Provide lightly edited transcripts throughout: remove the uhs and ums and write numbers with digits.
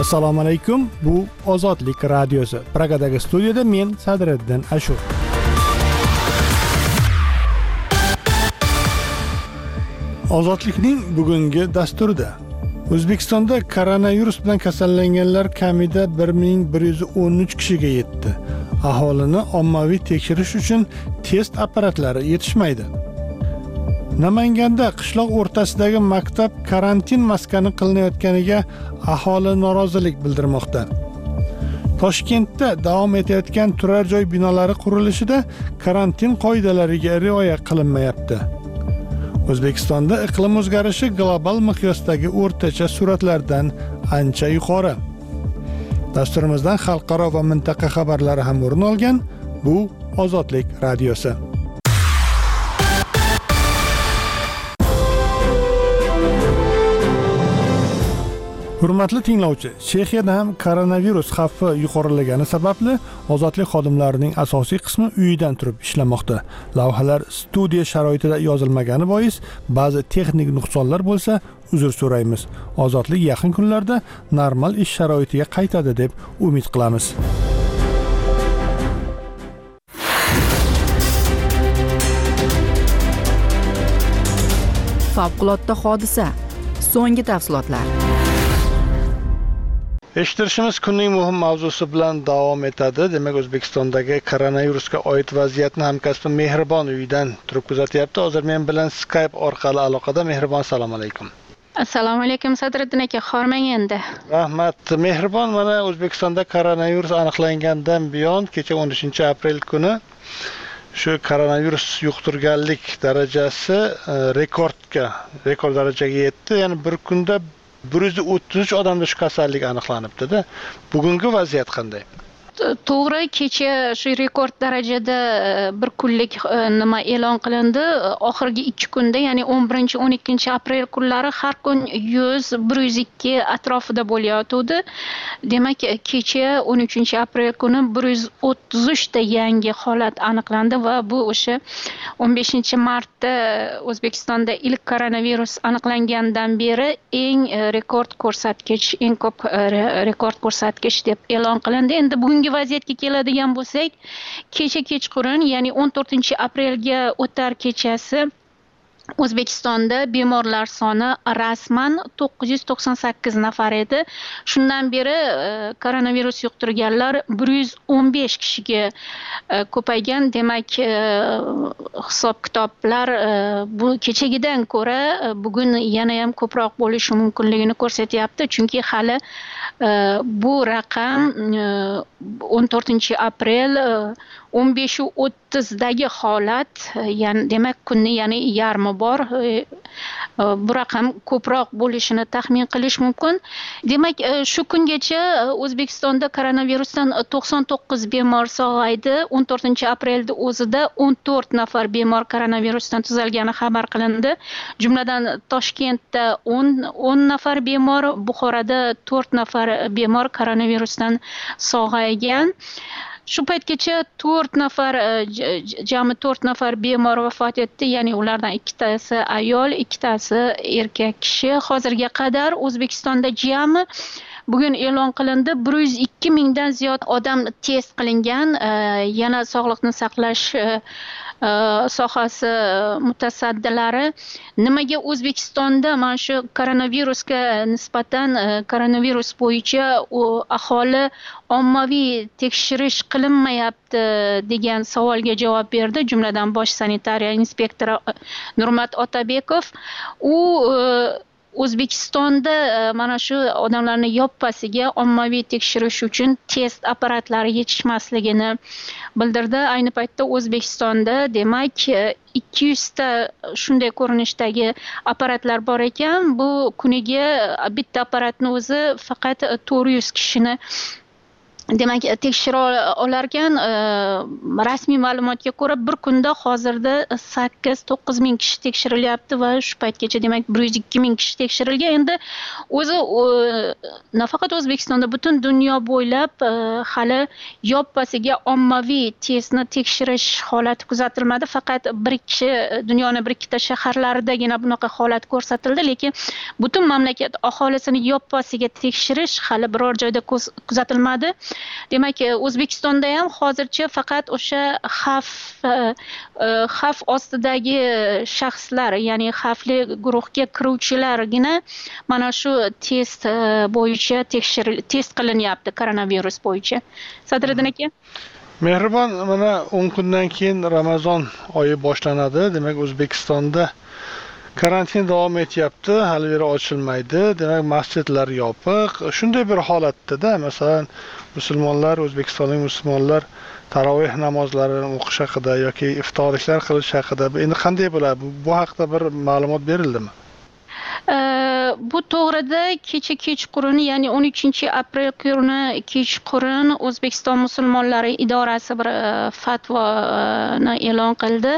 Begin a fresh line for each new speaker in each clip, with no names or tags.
Assalomu alaykum. Bu Ozodlik radiosi. Pragadagi studiyada men Sadriddin Ashur. Ozodlikning bugungi dasturida O'zbekistonda koronavirus bilan kasallanganlar kamida 1113 kishiga yetdi. Aholini ommaviy tekshirish uchun test apparatlari yetishmaydi. Namanganda qishloq o'rtasidagi maktab karantin maskani qilinayotganiga aholi norozilik bildirmoqda. Toshkentda davom etayotgan turar joy binolari qurilishida karantin qoidalariga rioya qilinmayapti. O'zbekistonda iqlim o'zgarishi global miqyosdagi o'rtacha sur'atlardan ancha yuqori. Dasturimizdan xalqaro va mintaqa xabarlari ham o'rin olgan. Bu Ozodlik radiosi. Hurmatli tinglovchi, Chexiyada ham koronavirus xavfi yuqorilagani sababli ozodlik xodimlarining asosiy qismi uyidan turib ishlamoqda. Lavhalar studiya sharoitida yozilmagani bois ba'zi texnik nuqsonlar bo'lsa, uzr so'raymiz. Ozodlik yaqin kunlarda normal ish sharoitiga qaytadi deb umid qilamiz.
Favqulodda hodisa. So'nggi tafsilotlar.
Eshittirishimiz kunning muhim mavzusi bilan davom etadi. Demak, O'zbekistondagi koronavirusga oid vaziyatni hamkasbim Mehribon uyidan turib kuzatyapti. Hozir men bilan Skype orqali aloqada. Mehribon, assalomu alaykum.
Assalomu alaykum Sadriddin aka, hormang endi.
Rahmat. Mehribon, mana O'zbekistonda koronavirus aniqlangandan buyon kecha 13-aprel kuni shu koronavirus yuqtirganlik darajasi rekord darajaga yetdi. Ya'ni bir kunda 133 odamda shu kasallik aniqlanibdi-da. Bugungi vaziyat qanday?
To'g'ri, kecha shu rekord darajada bir kunlik nima e'lon qilindi. Oxirgi 2 kunda, ya'ni 11-12 aprel kunlari har kun 100-102 atrofida bo'layotdi. Demak, kecha 13-aprel kuni 133 ta yangi holat aniqlandi va bu o'sha 15-martda O'zbekistonda ilk koronavirus aniqlangandan beri eng ko'p rekord ko'rsatkich deb e'lon qilindi. Endi bugungi vaziyatga keladigan bo'lsak, kecha kechqurun, ya'ni 14-aprelga o'tar kechasi O'zbekistonda bemorlar soni rasman 998 nafar edi. Shundan beri koronavirus yuqtirganlar 115 kishiga ko'paygan. Demak, hisob-kitoblar bu kechagidan ko'ra bugun yana ham ko'proq bo'lishi mumkinligini ko'rsatyapti. Chunki hali bu raqam 14-aprel 15:30 dagi holat, ya'ni demak kunni yana yarmi bor. Bu raqam ko'proq bo'lishini taxmin qilish mumkin. Demak, shu kungacha O'zbekistonda koronavirusdan 99 bemor sog'aydi. 14-aprelda o'zida 14 nafar bemor koronavirusdan tuzalgani xabar qilindi. Jumladan Toshkentda 10 nafar bemor, Buxoroda 4 nafar bemor koronavirusdan sog'aygan. Shu paytgacha jami 4 nafar bemor vafot etdi, ya'ni ulardan 2tasi ayol, 2tasi erkak kishi. Hozirga qadar O'zbekistonda jami bugun e'lon qilindi 102 mingdan ziyod odam test qilingan. Yana sog'liqni saqlash sohasi mutasaddilari nimaga O'zbekistonda mana shu koronavirusga nisbatan koronavirus bo'yicha aholi ommaviy tekshirish qilinmayapti degan savolga javob berdi. Jumladan bosh sanitariya inspektori Nurmat Otabekov. U O'zbekistonda mana shu odamlarni yoppasiga ommaviy tekshirish uchun test apparatlari yetishmasligini bildirdi. Ayni paytda O'zbekistonda demak 200 ta shunday ko'rinishdagi apparatlar bor ekan. Bu kuniga bitta apparatni o'zi faqat 400 kishini demak tekshira olar ekan. Rasmiy ma'lumotga ko'ra bir kunda hozirda 8-9 ming kishi tekshirilyapti va shu paytgacha demak 102 ming kishi tekshirilgan. Endi o'zi nafaqat O'zbekistonda, butun dunyo bo'ylab hali yoppasiga ommaviy testni tekshirish holati kuzatilmadi. Faqat dunyoning bir ikkita shaharlaridagina bunaqa holat ko'rsatildi, lekin butun mamlakat aholisini yoppasiga tekshirish hali biror joyda kuzatilmadi. Demak, O'zbekistonda ham hozircha faqat o'sha xavf ostidagi shaxslar, ya'ni xavfli guruhga kiruvchilargina mana shu test bo'yicha test qilinyapti koronavirus bo'yicha. Sadriddin aka.
Mehribon, mana 10 kundan keyin Ramazon oyi boshlanadi. Demak, O'zbekistonda karantin davom etyapti, hali beri ochilmaydi. Demak, masjidlar yopiq. Shunday bir holatda, masalan, O'zbekistonlik musulmonlar taroveh namozlarini o'qish haqida yoki iftorliklar qilish haqida endi qanday bo'ladi? Bu haqida bir ma'lumot berildimi?
Bu to'g'rida kecha kechqurun, ya'ni 13-aprel kuni kechqurun O'zbekiston musulmonlari idorasi bir fatvoni e'lon qildi.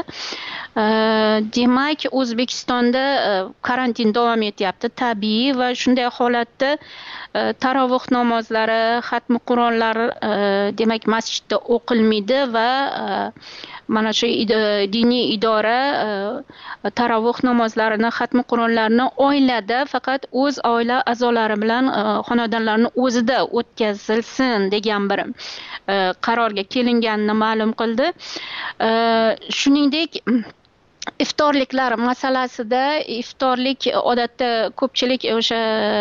Demak, O'zbekistonda karantin davom etyapti, tabiiy, va shunday holatda taroveh namozlari, xatmi Qur'onlar demak masjidda o'qilmaydi va mana shu diniy idora taroveh namozlarini, xatmi Qur'onlarni oilada faqat o'z oila a'zolari bilan xonadonlarning o'zida o'tkazilsin degan bir qarorga kelinganini ma'lum qildi. Shuningdek, iftorliklar masalasida, iftorlik odatda ko'pchilik o'sha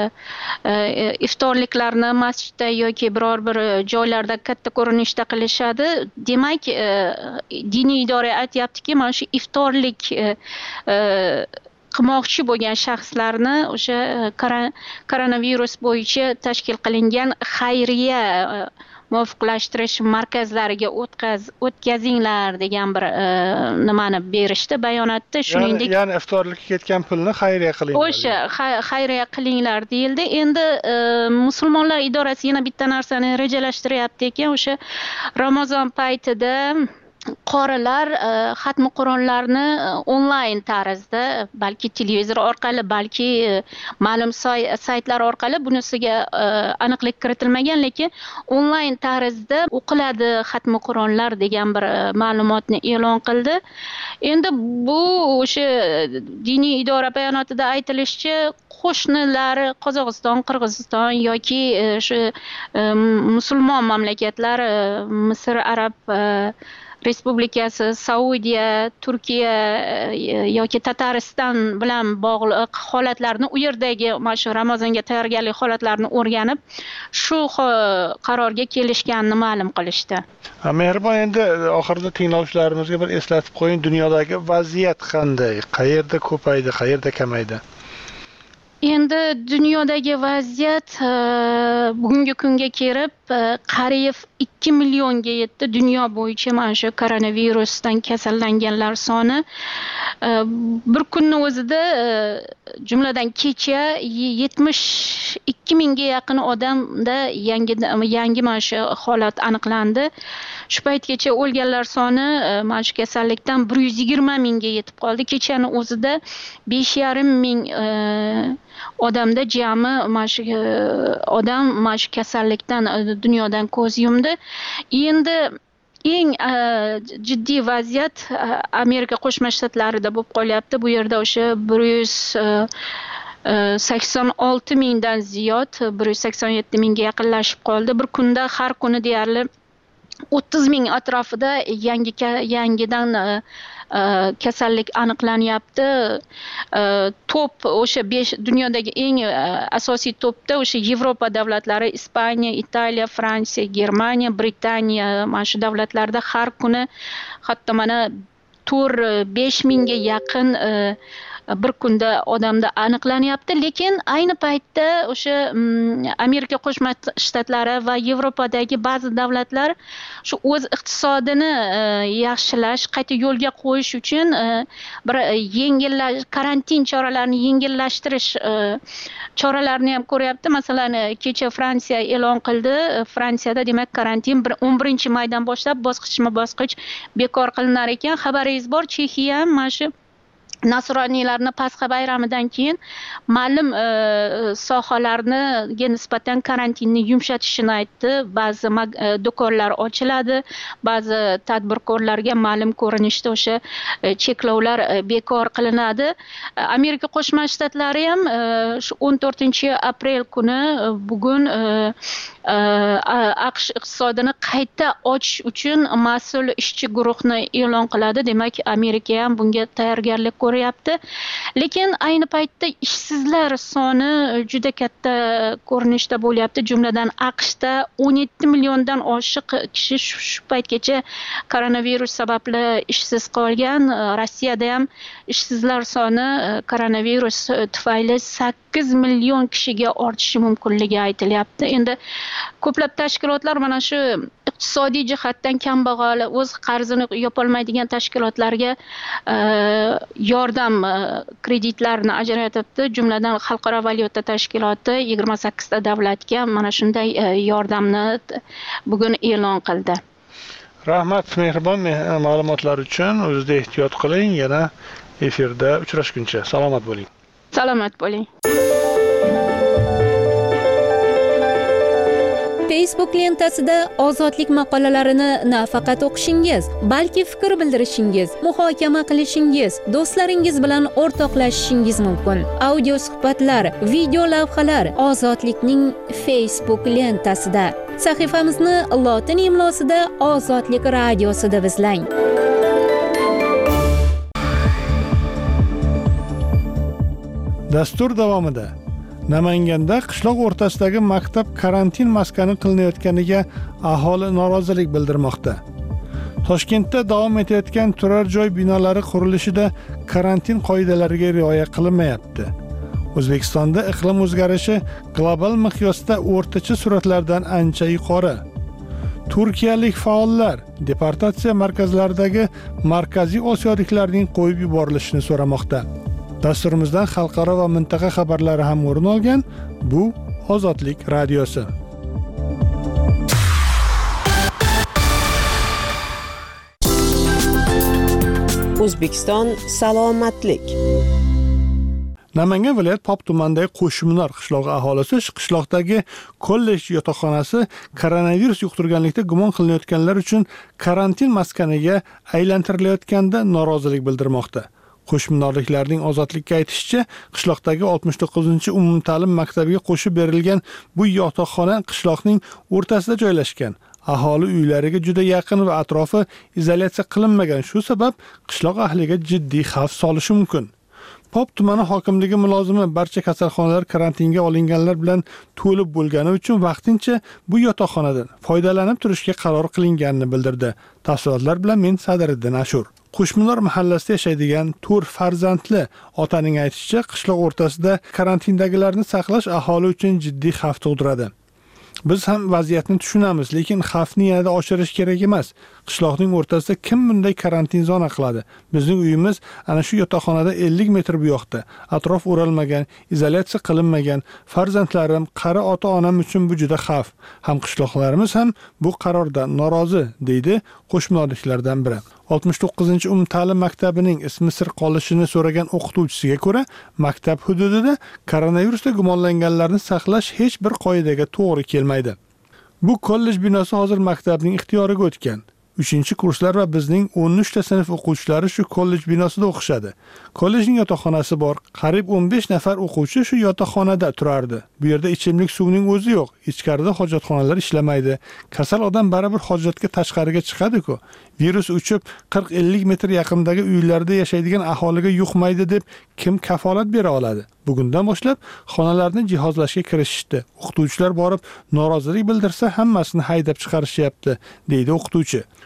iftorliklarni masjidda yoki biror bir joylarda katta ko'rinishda qilishadi. Demak, diniy idora aytyaptiki, mana shu iftorlik qilmoqchi bo'lgan shaxslarni o'sha koronavirus bo'yicha tashkil qilingan xayriya muvofiqlashtirish markazlariga o'tkazinglar degan bir nimani berishdi bayonotda. Shuningdek,
ya'ni iftorlikka ketgan pulni xayriya qilinglar.
O'sha xayriya qilinglar deyildi. Endi musulmonlar idorasi yana bitta narsani rejalashtiryapti ekan, o'sha Ramazon paytida qorilar xatmi Qur'onlarni onlayn tarzda, balki televizor orqali, balki ma'lum saytlar orqali, bunisiga aniqlik kiritilmagan, lekin onlayn tarzda o'qiladi xatmi Qur'onlar degan bir ma'lumotni e'lon qildi. Endi bu o'sha diniy idora bayonotida aytilishicha, qo'shnilari Qozog'iston, Qirg'iziston yoki shu musulmon mamlakatlar, Misr Arab Respublikasi, Saudiya, Turkiya yoki Tatariston bilan bog'liq holatlarni, u yerdagi mana shu Ramazonga tayyorgarlik holatlarini o'rganib, shu qarorga kelishganini ma'lum qilishdi.
Mehribon, endi oxirida tinglovchilarimizga bir eslatib qo'ying, dunyodagi vaziyat qanday? Qayerda ko'paydi, qayerda kamaydi?
Endi dunyodagi vaziyat bugungi kunga kelib qariyb 2 millionga yetdi. Dunyo bo'yicha mana shu koronavirusdan kasallanganlar soni bir kunning o'zida jumladan kecha 72 mingga yaqin odamda yangi mana shu holat aniqlandi. Shu paytgacha o'lganlar soni mana shu kasallikdan 120 mingga yetib qoldi. Kechaning o'zida 5,5 ming odamda jami mana shu odam mana shu kasallikdan dunyodan ko'z yumdi. Endi eng jiddiy vaziyat Amerika Qo'shma Shtatlarida bo'lib qolyapti. Bu yerda o'sha 186 mingdan ziyod, 187 mingga yaqinlashib qoldi. Bir kunda har kuni deyarli 30 ming atrofida yangidan kasallik aniqlanyapti. Top o'sha dunyodagi eng asosiy topda o'sha Yevropa davlatlari, Ispaniya, Italiya, Fransiya, Germaniya, Britaniya, mana shu davlatlarda har kuni hatto mana 4-5 mingga yaqin bir kunda odamda aniqlanyapti, lekin ayni paytda o'sha Amerika Qo'shma Shtatlari va Yevropadagi ba'zi davlatlar shu o'z iqtisodini yaxshilash, qayta yo'lga qo'yish uchun bir karantin choralarini yengillashtirish choralarini ham ko'ryapti. Masalan, kecha Fransiya e'lon qildi. Fransiyada demak karantin 11-maydan boshlab bosqichma-bosqich bekor qilinar ekan. Xabaringiz bor, Chexiya ham mana shu nasroniylarni Pasxa bayramidan keyin ma'lum sohalarga nisbatan karantinni yumshatishini aytdi. Ba'zi do'konlar ochiladi, ba'zi tadbirkorlarga ma'lum ko'rinishda o'sha cheklovlar bekor qilinadi. Amerika Qo'shma Shtatlari ham shu 14-aprel kuni bugun AQSh iqtisodini qayta ochish uchun mas'ul ishchi guruhni e'lon qiladi. Demak, Amerika ham bunga tayyorgarlik ko'ryapti. Lekin ayni paytda ishsizlar soni juda katta ko'rinishda bo'lyapti. Jumladan AQShda 17 milliondan oshiq kishi shu paytgacha koronavirus sababli ishsiz qolgan. Rossiyada ham ishsizlar soni koronavirus tufayli 8 million kishiga ortishi mumkinligi aytilyapti. Endi ko'plab tashkilotlar mana shu iqtisodiy jihatdan kambag'al, o'z qarzini yopolmaydigan tashkilotlarga yordam kreditlarini ajratibdi. Jumladan Xalqaro valyuta tashkiloti 28 ta davlatga mana shunday yordamni bugun e'lon qildi.
Rahmat, mehribon ma'lumotlar uchun. O'zingizga ehtiyot qiling. Yana efirda uchrashguncha salomat bo'ling.
Salomat bo'ling.
Facebook lentasida ozodlik maqolalarini nafaqat o'qishingiz, balki fikr bildirishingiz, muhokama qilishingiz, do'stlaringiz bilan o'rtoqlashishingiz mumkin. Audio suhbatlar, video lavhalar Ozodlikning Facebook lentasida. Sahifamizni lotin imlosida Ozodlik radiosi deb izlang.
Dastur davomida Namanganda qishloq o'rtasidagi maktab karantin maskani qilinayotganiga aholi norozilik bildirmoqda. Toshkentda davom etayotgan turar joy binolari qurilishida karantin qoidalariga rioya qilinmayapti. O'zbekistonda iqlim o'zgarishi global miqyosda o'rtacha sur'atlardan ancha yuqori. Turkiyalik faollar deportatsiya markazlaridagi Markaziy Osiyoliklarning qo'yib yuborilishini so'ramoqda. Dasturimizdan xalqaro va mintaqa xabarlari ham o'rin olgan. Bu Ozodlik radiosi.
O'zbekiston salomatlik.
Namangan viloyat Pop tumanidagi Qo'shminor qishlog'i aholisi qishloqdagi kollej yotoqxonasi koronavirus yuqtirganlikda gumon qilinayotganlar uchun karantin maskaniga aylantirilayotganda norozilik bildirmoqda. Qo'shminorliklarning Ozodlikka aytishicha, qishloqdagi 69-umumta'lim maktabiga qo'shib berilgan bu yotoqxona qishloqning o'rtasida joylashgan. Aholi uylariga juda yaqin va atrofi izolyatsiya qilinmagan. Shu sabab qishloq ahliga jiddiy xavf solishi mumkin. Pop tumani hokimligi mulozimi barcha kasalxonalar karantinga olinganlar bilan to'lib bo'lgani uchun vaqtincha bu yotoqxonadan foydalanib turishga qaror qilinganini bildirdi. Tafsilotlar bilan men Sadiriddin Ashur. Qo'shminor mahallasida yashaydigan 4 farzandli otaning aytishicha, qishloq o'rtasida karantindagilarni saqlash aholi uchun jiddiy xavf tug'diradi. Biz ham vaziyatni tushunamiz, lekin xavfni yanada oshirish kerak emas. Qishloqning o'rtasida kim bunday karantin zona qiladi? Bizning uyimiz ana shu yotoqxonada 50 metr bu yoqda. Atrof o'ralmagan, izolyatsiya qilinmagan. Farzandlarim, qari ota-onam uchun bu juda xavf. Ham qishloqlarimiz ham bu qarordan norozi, deydi qo'shminorliklardan biri. 69-umumta'lim maktabining ismi sir qolishini so'ragan o'qituvchisiga ko'ra, maktab hududida koronavirusda gumonlanganlarni saqlash hech bir qoidaga to'g'ri kelmaydi. Bu kollej binosi hozir maktabning ixtiyoriga o'tgan. 3-kurslar va bizning 13 ta sinf o'quvchilari shu kollej binosida o'qishadi. Kollejning yotoqxonasi bor. Qariyb 15 nafar o'quvchi shu yotoqxonada turardi. Bu yerda ichimlik suvining o'zi yo'q. Ichkarida hojatxonalar ishlamaydi. Kasal odam baribir hojatga tashqariga chiqadi-ku. Virus uchib 40-50 metr yaqindagi uylarda yashaydigan aholiga yuqmaydi deb kim kafolat bera oladi? Bugundan boshlab xonalarni jihozlashga kirishishdi. O'qituvchilar borib norozilik bildirsa, hammasini haydab chiqarishyapti, deydi o'qituvchi.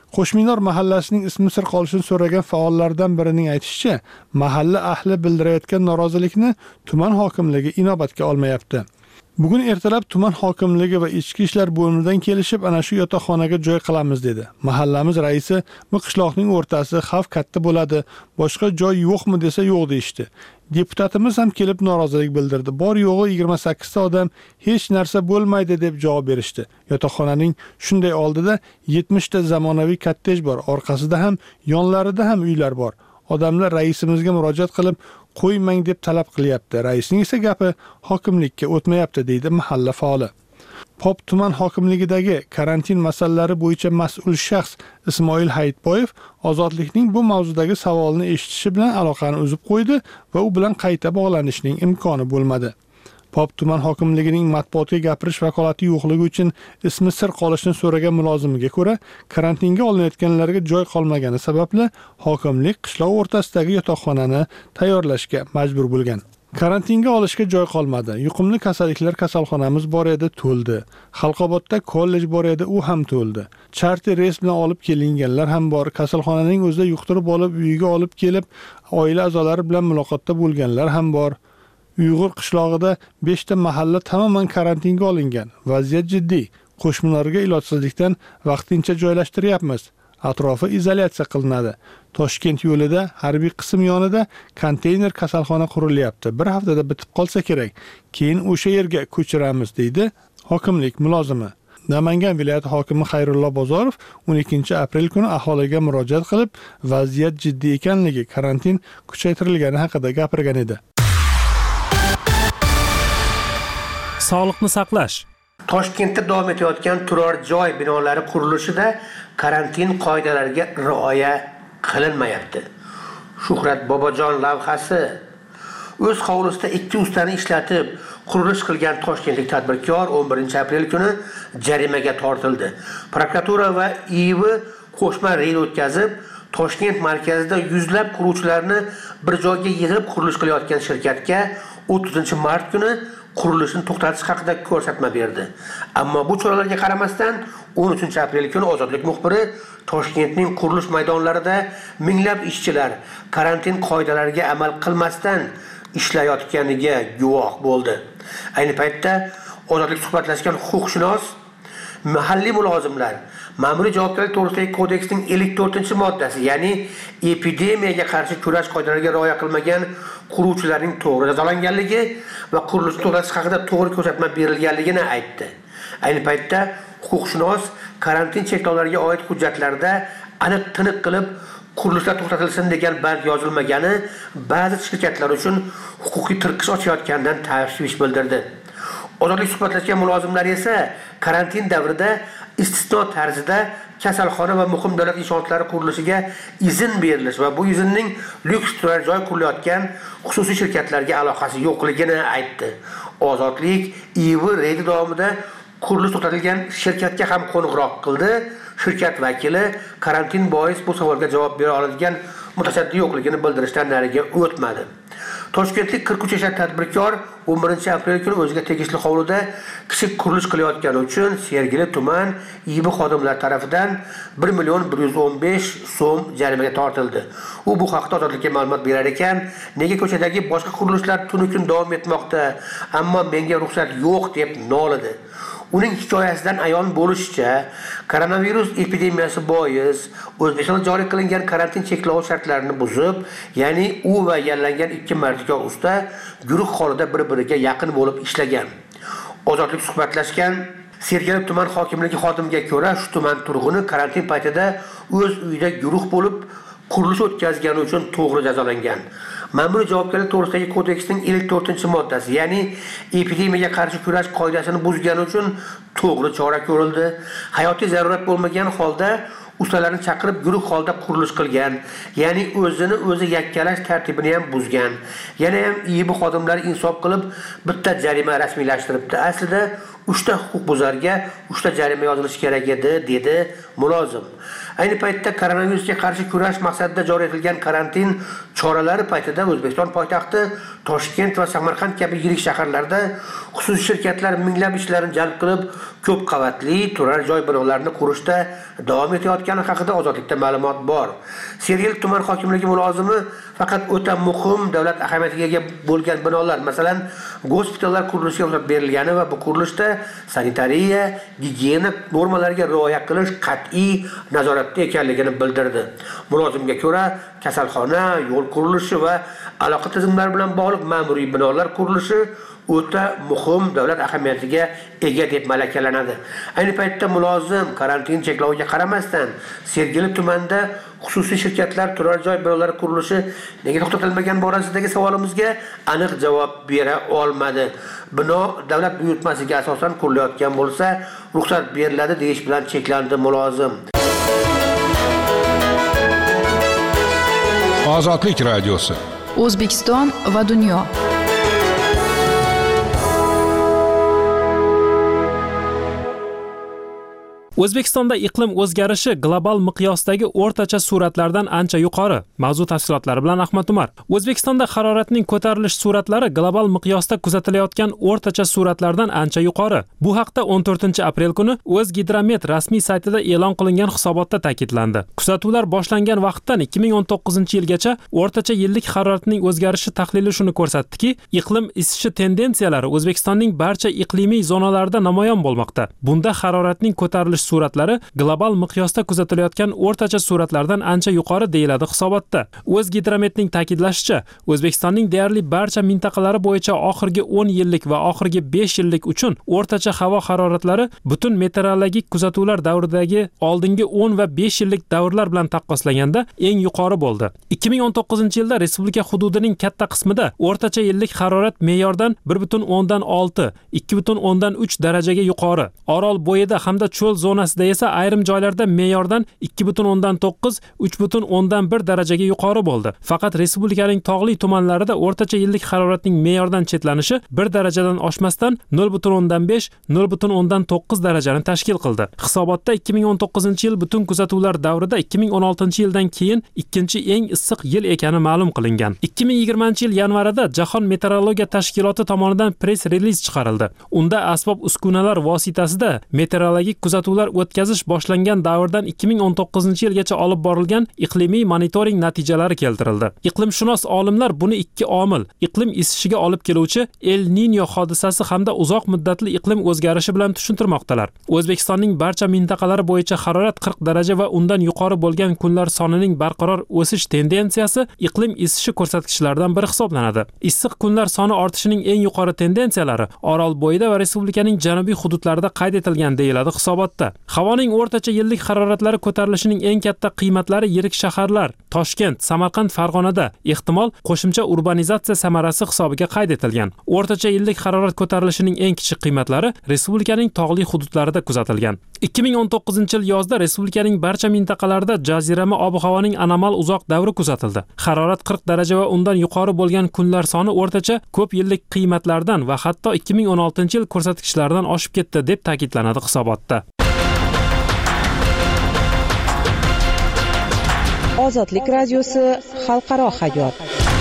Qo'shminor mahallasining ismi sir qolishini so'ragan faollardan birining aytishicha, mahalla ahli bildirayotgan norozilikni tuman hokimligi inobatga olmayapti. Bugun ertalab tuman hokimligi va ichki ishlar bo'limidan kelishib, ana shu yotoqxonaga joy qilamiz dedi. Mahallamiz raisi, bu qishloqning o'rtasi xavf katta bo'ladi, boshqa joy yo'qmi desa yo'q deyishdi. Deputatimiz ham kelib norozilik bildirdi. Bor yo'g'i 28 ta odam hech narsa bo'lmaydi deb javob berishdi. Yotoqxonaning shunday oldida 70 ta zamonaviy kottej bor, orqasida ham, yonlarida ham uylar bor. Odamlar raisimizga murojaat qilib, qo'ymang deb talab qilyapti. Raisning esa gapi hokimlikka o'tmayapti deydi mahalla faoli. Pop tuman hokimligidagi karantin masalalari bo'yicha mas'ul shaxs Ismoil Hayitboyev Ozodlikning bu mavzudagi savolini eshitishi bilan aloqani uzib qo'ydi va u bilan qayta bog'lanishning imkoni bo'lmadi. Pop tuman hokimligining matbuotga gapirish vakolati yo'qligi uchun ismi sir qolishini so'ragan mulozimiga ko'ra, karantinga olinayotganlarga joy qolmagani sababli hokimlik qishloq o'rtasidagi yotoqxonani tayyorlashga majbur bo'lgan. Karantinga olishga joy qolmadi. Yuqumli kasalliklar kasalxonamiz bor edi, to'ldi. Xalqobodda kollej bor edi, u ham to'ldi. Charter reys bilan olib kelinganlar ham bor. Kasalxonaning o'zida yuqtirib olib, uyiga olib kelib, oila a'zolari bilan muloqotda bo'lganlar ham bor. Uyg'ur qishlog'ida 5 ta mahalla tamoman karantinga olingan. Vaziyat jiddiy. Qo'shminorga ilojsizlikdan vaqtincha joylashtiryapmiz. Atrofi izolyatsiya qilinadi. Toshkent yo'lida harbiy qism yonida konteyner kasalxona qurilyapti. Bir haftada bitib qolsa kerak. Keyin o'sha yerga ko'chiramiz deydi hokimlik mulozimi. Namangan viloyati hokimi Xayrullo Bozorov 12 aprel kuni aholiga murojaat qilib, vaziyat jiddiy ekanligi, karantin kuchaytirilgani haqida gapirgan edi.
Sog'liqni saqlash.
Toshkentda davom etayotgan turar joy binolari qurilishida karantin qoidalariga rioya qilinmayapti. Shuhrat Bobojon lavhasi. O'z hovlisida 2 ustani ishlatib qurilish qilgan toshkentlik tadbirkor 11-aprel kuni jarimaga tortildi. Prokuratura va IIV qo'shma reyd o'tkazib, Toshkent markazida yuzlab quruvchilarni bir joyga yig'ib qurilish qilayotgan shirkatga 30-mart kuni qurilishni to'xtatish haqida ko'rsatma berdi. Ammo bu choralarga qaramasdan 13-aprel kuni Ozodlik muxbiri Toshkentning qurilish maydonlarida minglab ishchilar karantin qoidalariga amal qilmasdan ishlayotganiga guvoh bo'ldi. Ayni paytda Ozodlik suhbatlashgan huquqshunos mahalliy mulozimlar Ma'muriy javobgarlik to'g'risidagi kodeksning 54-moddasi, ya'ni epidemiyaga qarshi kurash qoidalariga rioya qilmagan quruvchilarning to'g'ri jazolanganligi va qurilishni to'xtatish haqida to'g'ri ko'rsatma berilganligini aytdi. Ayni paytda huquqshunos karantin cheklovlariga oid hujjatlarda aniq-tiniq qilib qurilishlar to'xtatilsin degan band yozilmagani ba'zi shirkatlar uchun huquqiy tirqish ochayotganidan tashvish bildirdi. Ozodlik suhbatlashgan mulozimlar esa karantin davrida istisno tarzida kasalxona va muhim davlat inshootlari qurilishiga izn berilish va bu iznning lyuks turar joy qurilayotgan xususiy shirkatlarga aloqasi yo'qligini aytdi. Ozodlik IIV reydi davomida qurilish to'xtatilgan shirkatga ham qo'ng'iroq qildi. Shirkat vakili karantin bois bu savolga javob bera oladigan mutasaddi yo'qligini bildirishdan nariga o'tmadi. Toshkentlik 43 yoshli tadbirkor 11-aprel kuni o'ziga tegishli hovlida kichik qurilish qilayotgani uchun Sergeli tuman IIB xodimlari tomonidan 1,115 so'm jarimaga tortildi. U bu haqda Ozodlikka ma'lumot berar ekan, nega ko'chadagi boshqa qurilishlar tunu kun davom etmoqda, ammo menga ruxsat yo'q deb nolidi. Uning hikoyasidan ayon bo'lishicha, koronavirus epidemiyasi bois O'zbekistonda joriy qilingan karantin cheklovi shartlarini buzib, ya'ni u va yallangan 2 mardikorlar usta guruh holida bir-biriga yaqin bo'lib ishlagan. Ozodlik suhbatlashgan Sergeli tuman hokimligi xodimiga ko'ra, shu tuman turg'uni karantin paytida o'z uyida guruh bo'lib qurilish o'tkazgani uchun to'g'ri jazolangan. Ma'muriy javobgarlik to'g'risidagi kodeksning 54-moddasi, ya'ni epidemiyaga qarshi kurash qoidasini buzgani uchun to'g'ri chora ko'rildi. Hayotiy zarurat bo'lmagan holda ustalarni chaqirib guruh holda qurilish qilgan, ya'ni o'zini o'zi yakkalash tartibini ham buzgan. Yana ham IIB xodimlari insof qilib bitta jarima rasmiylashtiribdi. Aslida 3 ta huquqbuzarga 3 ta jarima yozilishi kerak edi, dedi mulozim. Ayni paytda koronavirusga qarshi kurash maqsadida joriy etilgan karantin choralari paytida O'zbekiston poytaxti Toshkent va Samarqand kabi yirik shaharlarda xususiy shirkatlar minglab ishchilarni jalb qilib, ko'p qavatli turar joy binolarini qurishda davom etayotgani yonayotgani haqida ozodlikda ma'lumot bor. Sergeli tuman hokimligi mulozimi faqat o'ta muhim davlat ahamiyatiga ega bo'lgan binolar, masalan, gospitallar qurilishiga ruxsat berilgani va bu qurilishda sanitariya, gigiyena normalariga rioya qilish qat'iy nazoratda ekanligini bildirdi. Mulozimga ko'ra, kasalxona, yo'l qurilishi va aloqa tizimlari bilan bog'liq ma'muriy binolar qurilishi o'ta muhim davlat ahamiyatiga ega deb malakalanadi. Ayni paytda mulozim karantin cheklaviga qaramasdan Sergeli tumanida xususiy shirkatlar turar joy binolari qurilishi nega to'xtatilmagan borasidagi savolimizga aniq javob bera olmadi. Bino davlat buyurtmasiga asosan qurilayotgan bo'lsa, ruxsat beriladi deyish bilan cheklandi mulozim.
Ozodlik radiosi.
O'zbekiston va dunyo.
O'zbekistonda iqlim o'zgarishi global miqyosdagi o'rtacha sur'atlardan ancha yuqori. Mavzu tafsilotlari bilan Ahmad Umar. O'zbekistonda haroratning ko'tarilish sur'atlari global miqyosda kuzatilayotgan o'rtacha sur'atlardan ancha yuqori. Bu haqda 14-aprel kuni O'zgidromet rasmiy saytida e'lon qilingan hisobotda ta'kidlandi. Kuzatuvlar boshlangan vaqtdan 2019-yilgacha o'rtacha yillik haroratning o'zgarishi tahlili shuni ko'rsatdiki, iqlim isishi tendensiyalari O'zbekistonning barcha iqlimiy zonalarida namoyon bo'lmoqda. Bunda haroratning ko'tarilish sur'atlari global miqyosda kuzatilayotgan o'rtacha sur'atlardan ancha yuqori deyiladi hisobotda. O'zgidrometning ta'kidlashicha, O'zbekistonning deyarli barcha mintaqalari bo'yicha oxirgi 10 yillik va oxirgi 5 yillik uchun o'rtacha havo haroratlari butun meteorologik kuzatuvlar davridagi oldingi 10 va 5 yillik davrlar bilan taqqoslaganda eng yuqori bo'ldi. 2019-yilda respublika hududining katta qismida o'rtacha yillik harorat me'yordan 1.6, 2.3 darajaga yuqori. Orol bo'yida hamda cho'l zonasida esa ayrim joylarda me'yordan 2.9, 3.1 darajaga yuqori bo'ldi. Faqat respublikaning tog'li tumanlarida o'rtacha yillik haroratning me'yordan chetlanishi 1 darajadan oshmasdan 0.5, 0.9 darajani tashkil qildi. Hisobotda 2019-yil butun kuzatuvlar davrida 2016-yildan keyin ikkinchi eng issiq yil ekani ma'lum qilingan. 2020-yil yanvarida Jahon meteorologiya tashkiloti tomonidan press reliz chiqarildi. Unda asbob-uskunalar vositasida meteorologik kuzatuvlar o'tkazish boshlangan davrdan 2019-yilgacha olib borilgan iqlimiy monitoring natijalari keltirildi. Iqlimshunos olimlar buni ikki omil, iqlim isishiga olib keluvchi El Niño hodisasi hamda uzoq muddatli iqlim o'zgarishi bilan tushuntirmoqdalar. O'zbekistonning barcha mintaqalari bo'yicha harorat 40 daraja va undan yuqori bo'lgan kunlar sonining barqaror o'sish tendensiyasi iqlim isishi ko'rsatkichlaridan biri hisoblanadi. Issiq kunlar soni ortishining eng yuqori tendensiyalari Orol bo'yida va respublikaning janubiy hududlarida qayd etilgan deyiladi hisobotda. Havoning o'rtacha yillik haroratlari ko'tarilishining eng katta qiymatlari yirik shaharlar Toshkent, Samarqand, Farg'onada, ehtimol qo'shimcha urbanizatsiya samarasi hisobiga qayd etilgan. O'rtacha yillik harorat ko'tarilishining eng kichik qiymatlari respublikaning tog'li hududlarida kuzatilgan. 2019-yil yozda respublikaning barcha mintaqalarida jazirama ob-havoning anomal uzoq davri kuzatildi. Harorat 40 daraja va undan yuqori bo'lgan kunlar soni o'rtacha ko'p yillik qiymatlardan va hatto 2016-yil ko'rsatkichlaridan oshib ketdi deb ta'kidlanadi hisobotda.
Ozodlik radiosi xalqaro hayot.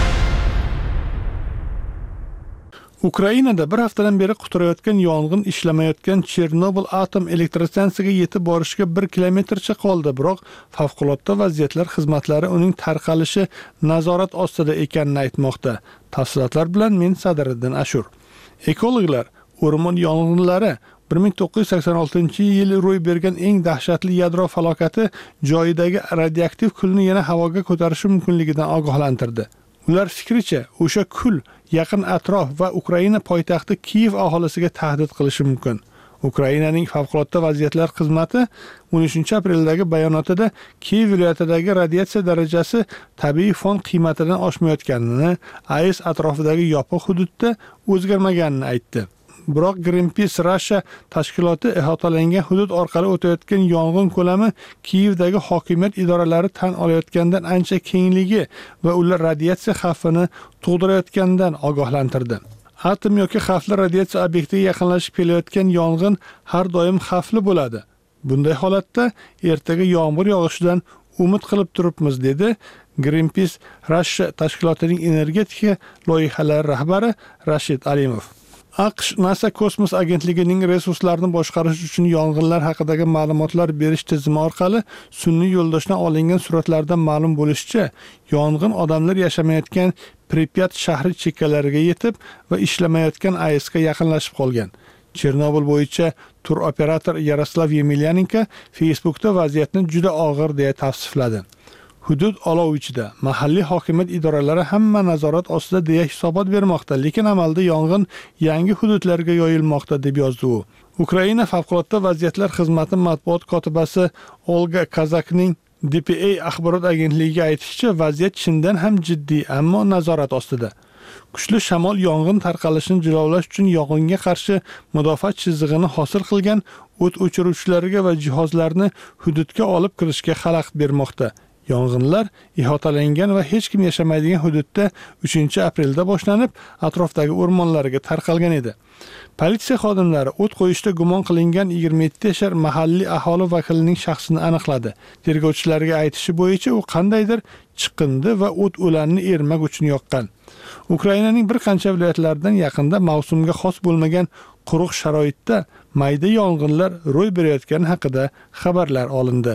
Ukrainada bir haftadan beri quturayotgan yong'in ishlamayotgan Chernobil atom elektrostansiyasiga yetib borishga 1 kilometrcha qoldi, biroq favqulodda vaziyatlar xizmatlari uning tarqalishi nazorat ostida ekanini aytmoqda. Tafsilotlar bilan men Sadriddin Ashur. Ekologlar o'rmon yong'inlari 1986-yil ro'y bergan eng dahshatli yadro falokati joyidagi radioaktiv kulni yana havoga ko'tarishi mumkinligidan ogohlantirdi. Ular fikricha, o'sha kul yaqin atrof va Ukraina poytaxti Kiyev aholisiga tahdid qilishi mumkin. Ukrainaning favqulodda vaziyatlar xizmati 13-apreldagi bayonotida Kiyev viloyatidagi radiatsiya darajasi tabiiy fon qiymatidan oshmayotganini, AES atrofidagi yopiq hududda o'zgarmaganini aytdi. Biroq Greenpeace Russia tashkiloti ihotalangan hudud orqali o'tayotgan yong'in ko'lami Kiyevdagi hokimiyat idoralari tan olayotgandan ancha kengligi va ular radiatsiya xavfini tug'dirayotganidan ogohlantirdi. Atom yoki xavfli radiatsiya obyektiga yaqinlashib kelayotgan yong'in har doim xavfli bo'ladi. Bunday holatda ertaga yomg'ir yog'ishidan umid qilib turibmiz, dedi Greenpeace Russia tashkilotining energetika loyihalari rahbari Rashid Alimov. AQSh NASA kosmos agentligining resurslarni boshqarish uchun yong'inlar haqidagi ma'lumotlar berish tizimi orqali sun'iy yo'ldoshdan olingan suratlardan ma'lum bo'lishicha, yong'in odamlar yashamayotgan Pripyat shahri chekkalariga yetib va ishlamayotgan AESga yaqinlashib qolgan. Chernobil bo'yicha tur operator Yaroslav Yemelyanenko Facebookda vaziyatni juda og'ir deya tavsifladi. Hudud olov ichida, mahalliy hokimiyat idoralari hamma nazorat ostida deya hisobot bermoqda, lekin amalda yong'in yangi hududlarga yoyilmoqda deb yozdi u. Ukraina favqulodda vaziyatlar xizmati matbuot kotibasi Olga Kazakning DPA axborot agentligiga aytishicha, vaziyat chindan ham jiddiy, ammo nazorat ostida. Kuchli shamol yong'in tarqalishini jilovlash uchun yong'inga qarshi mudofaa chizig'ini hosil qilgan o't o'chiruvchilarga va jihozlarni hududga olib kirishga xalaqit bermoqda. Yong'inlar ihatalangan va hech kim yashamaydigan hududda 3-aprelda boshlanib, atrofdagi o'rmonlarga tarqalgan edi. Politsiya xodimlari o't qo'yishda gumon qilingan 27 yashar mahalliy aholi vakilining shaxsini aniqladi. Tergovchilarga aytishi bo'yicha u qandaydir chiqindi va o't o'lanni ermak uchun yoqqan. Ukrainaning bir qancha viloyatlaridan yaqinda mavsumga xos bo'lmagan quruq sharoitda mayda yong'inlar ro'y berayotgani haqida xabarlar olindi.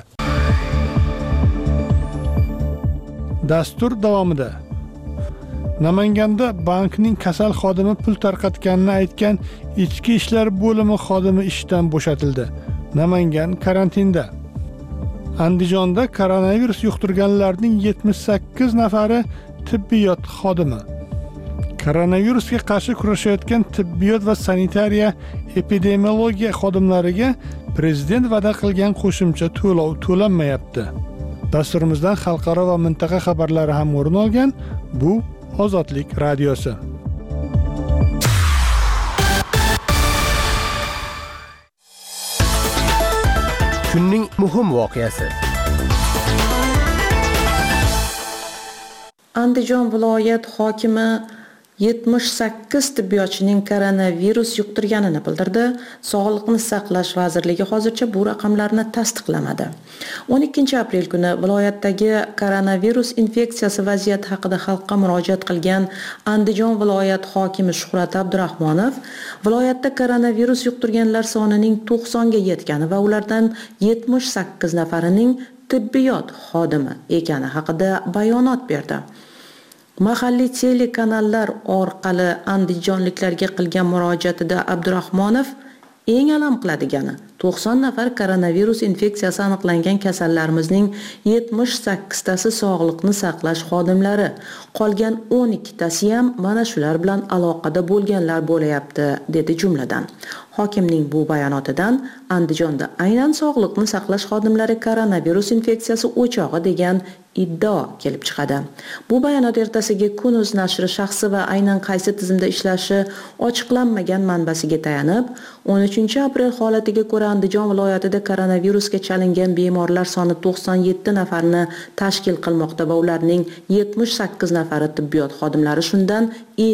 Dastur davomida Namanganda bankning kasal xodimi pul tarqatganini aytgan ichki ishlar bo'limi xodimi ishdan bo'shatildi. Namangan karantinda. Andijonda koronavirus yuqtirganlarning 78 nafari tibbiyot xodimi. Koronavirusga qarshi kurashayotgan tibbiyot va sanitariya epidemiologiya xodimlariga prezident va'da qilgan qo'shimcha to'lov to'lanmayapti. Dasturimizdan xalqaro va mintaqa xabarlari ham o'rin olgan. Bu Ozodlik radiosi.
Kunning muhim voqeasi.
Andijon viloyat hokimi 78 tibbiyotchining koronavirus yuqtirganini bildirdi. Sog'liqni saqlash vazirligi hozircha bu raqamlarni tasdiqlamadi. 12 aprel kuni viloyatdagi koronavirus infeksiyasi vaziyati haqida xalqqa murojaat qilgan Andijon viloyat hokimi Shuhrat Abdurahmonov viloyatda koronavirus yuqtirganlar sonining 90 ga yetgani va ulardan 78 nafarining tibbiyot xodimi ekani haqida bayonot berdi. Mahalliy telekanallar orqali andijonliklarga qilgan murojaatida Abdurahmonov eng alam qiladigani 90 nafar koronavirus infeksiyasi aniqlangan kasallarimizning 78 tasi sog'liqni saqlash xodimlari, qolgan 12 tasi ham mana shular bilan aloqada bo'lganlar bo'layapti, dedi jumladan. Hokimning bu bayonotidan Andijonda aynan sog'liqni saqlash xodimlari koronavirus infeksiyasi o'chog'i degan iddao kelib chiqadi. Bu bayonot ertasiga Kun.uz nashri shaxsi va aynan qaysi tizimda ishlashi ochiqlanmagan manbasiga tayanib, 13-aprel holatiga ko'ra Andijon viloyatida koronavirusga chalingan bemorlar soni 97 nafarni tashkil qilmoqda va ularning 78 nafari tibbiyot xodimlari, shundan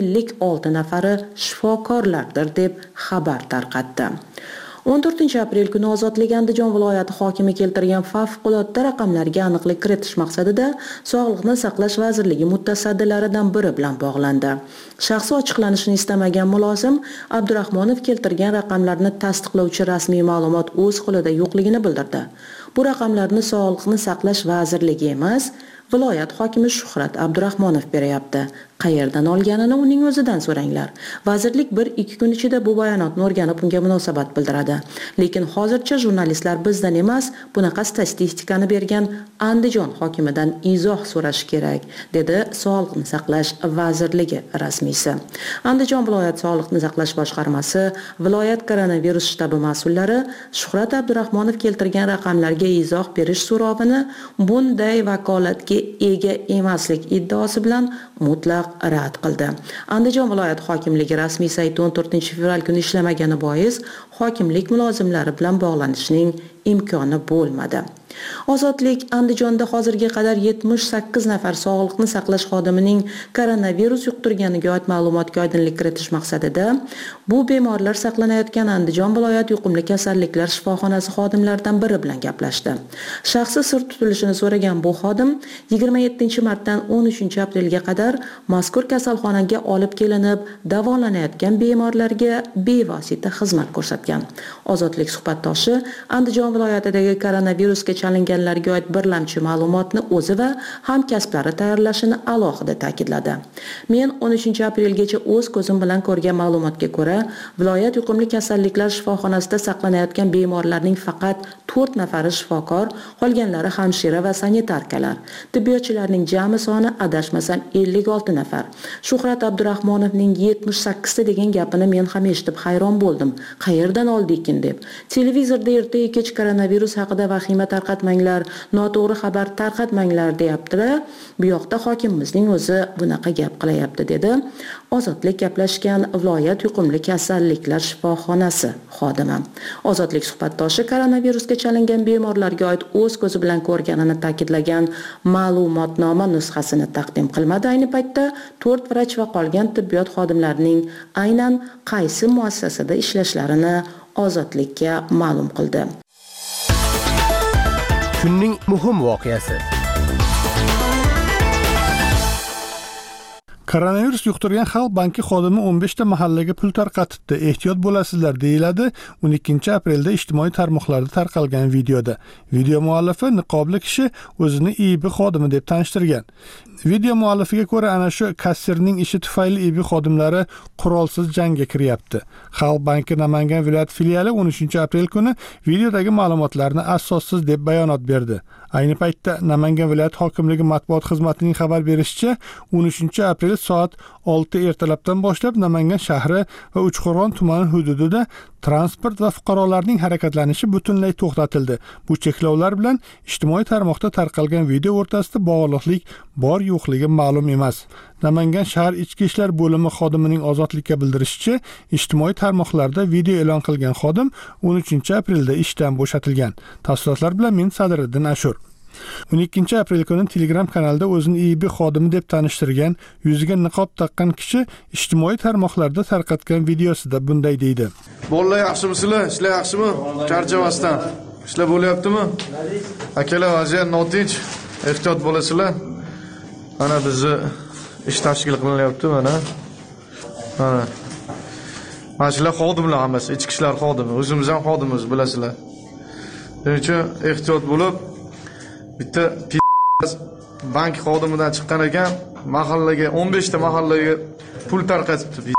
56 nafari shifokorlardir deb xabar tarqatdi. 14-aprel kuni Ozodlik Andijon viloyati hokimi keltirgan favqulodda raqamlarga aniqlik kiritish maqsadida Sog'liqni saqlash vazirligi mutasaddilaridan biri bilan bog'landi. Shaxsi ochiqlanishini istamagan mulozim Abdurahmonov keltirgan raqamlarni tasdiqlovchi rasmiy ma'lumot o'z qo'lida yo'qligini bildirdi. Bu raqamlarni Sog'liqni saqlash vazirligi emas, viloyat hokimi Shuhrat Abdurahmonov beryapti. Qayerdan olganini uning o'zidan so'ranglar. Vazirlik 1-2 kun ichida bu bayonotni o'rganib unga munosabat bildiradi. Lekin hozircha jurnalistlar bizdan emas, bunaqa statistikani bergan Andijon hokimidan izoh so'rash kerak, dedi Sog'liqni saqlash vazirligi rasmiysi. Andijon viloyat Sog'liqni saqlash boshqarmasi viloyat koronavirus shtabi mas'ullari Shuhrat Abdurahmonov keltirgan raqamlarga izoh berish so'rovini bunday vakolatga ega emaslik iddaosi bilan mutlaq rad qildi. Andijon viloyat hokimligi rasmiy sayti 14-fevral kuni ishlamagani bois hokimlik mulozimlari bilan bog'lanishning imkoni bo'lmadi. Ozodlik Andijonda hozirga qadar 78 nafar sog'liqni saqlash xodimining koronavirus yuqtirganiga oid ma'lumotga oydinlik kiritish maqsadida bu bemorlar saqlanayotgan Andijon viloyat yuqumli kasalliklar shifoxonasi xodimlaridan biri bilan gaplashdi. Shaxsi sir tutilishini so'ragan bu xodim 27-martdan 13-aprelga qadar mazkur kasalxonaga olib kelinib davolanayotgan bemorlarga bevosita xizmat ko'rsatgan. Ozodlik suhbatdoshi Andijon viloyatidagi koronavirusga chalinganlarga oid birlamchi ma'lumotni o'zi va hamkasblari tayyorlashini alohida ta'kidladi. Men 13-aprelgacha o'z ko'zim bilan ko'rgan ma'lumotga ko'ra, viloyat yuqumli kasalliklar shifoxonasida saqlanayotgan bemorlarning faqat 4 nafari shifokor, qolganlari hamshira va sanitarkalar. Tibbiyotchilarning jami soni adashmasam 56 nafar. Shuhrat Abdurahmonovning 78 ta degan gapini men ham eshitib hayron bo'ldim. Qayerdan oldi ekan deb. Televizorda ertaga kech koronavirus haqida vahima tarqatmanglar, noto'g'ri xabar tarqatmanglar deyaptilar. Bu yoqda hokimimizning o'zi bunaqa gap qilyapti dedi. Ozodlik gaplashgan viloyat yuqumli kasalliklar shifoxonasi xodimi. Ozodlik suhbatdoshi koronavirusga chalingan bemorlarga oid o'z ko'zi bilan ko'rganini ta'kidlagan ma'lumotnoma nusxasini taqdim qilmadi. Ayni paytda 4 vrach va qolgan tibbiyot xodimlarining aynan qaysi muassasada ishlashlarini Ozodlikka ma'lum qildi.
Kunning muhim voqeasi.
Koronavirus yuqtirgan Xalq banki xodimi 15 ta mahallaga pul tarqatibdi. Ehtiyot bo'lasizlar deyiladi 12-aprelda ijtimoiy tarmoqlarda tarqalgan videoda. Video muallifi niqobli kishi o'zini IB xodimi deb tanishtirgan. Video muallifiga ko'ra ana shu kassirning ishi tufayli IB xodimlari qurolsiz jangga kiryapti. Xalq banki Namangan viloyat filiali 13-aprel kuni videodagi ma'lumotlarni asossiz deb bayonot berdi. Ayni paytda Namangan viloyat hokimligi matbuot xizmatining xabar berishicha 13-aprel soat 6 ertalabdan boshlab Namangan shahri va Uchqo'rg'on tumani hududida transport va fuqarolarning harakatlanishi butunlay to'xtatildi. Bu cheklovlar bilan ijtimoiy tarmoqda tarqalgan video o'rtasida bog'liqlik bor yo'qligi ma'lum emas. Namangan shahar ichki ishlar bo'limi xodimining Ozodlikka bildirishicha, ijtimoiy tarmoqlarda video e'lon qilgan xodim 13-aprelda ishdan bo'shatilgan. Tafsilotlar bilan men Sadiriddin Ashur. 12-aprel kuni Telegram kanalida o'zini IB xodimi deb tanishtirgan, yuziga niqob taqqan kishi ijtimoiy tarmoqlarda tarqatgan videosida bunday deydi.
Bolalar yaxshimisizlar? Ishlar yaxshimi? Charchamasdan. Ishlar bo'lyaptimi? Akalar, vaziyat notinch. Ehtiyot bo'lasizlar. Mana bizni ish tashkil qilinyapti mana. Mana shular xodimlar hammasi, ichki ishlar xodimi. O'zimiz ham xodimimiz, bilasizlar. Shuning uchun ehtiyot bo'lib, bitta bank xodimidan chiqqan ekan, mahallaga 15 ta mahallaga pul tarqatibdi.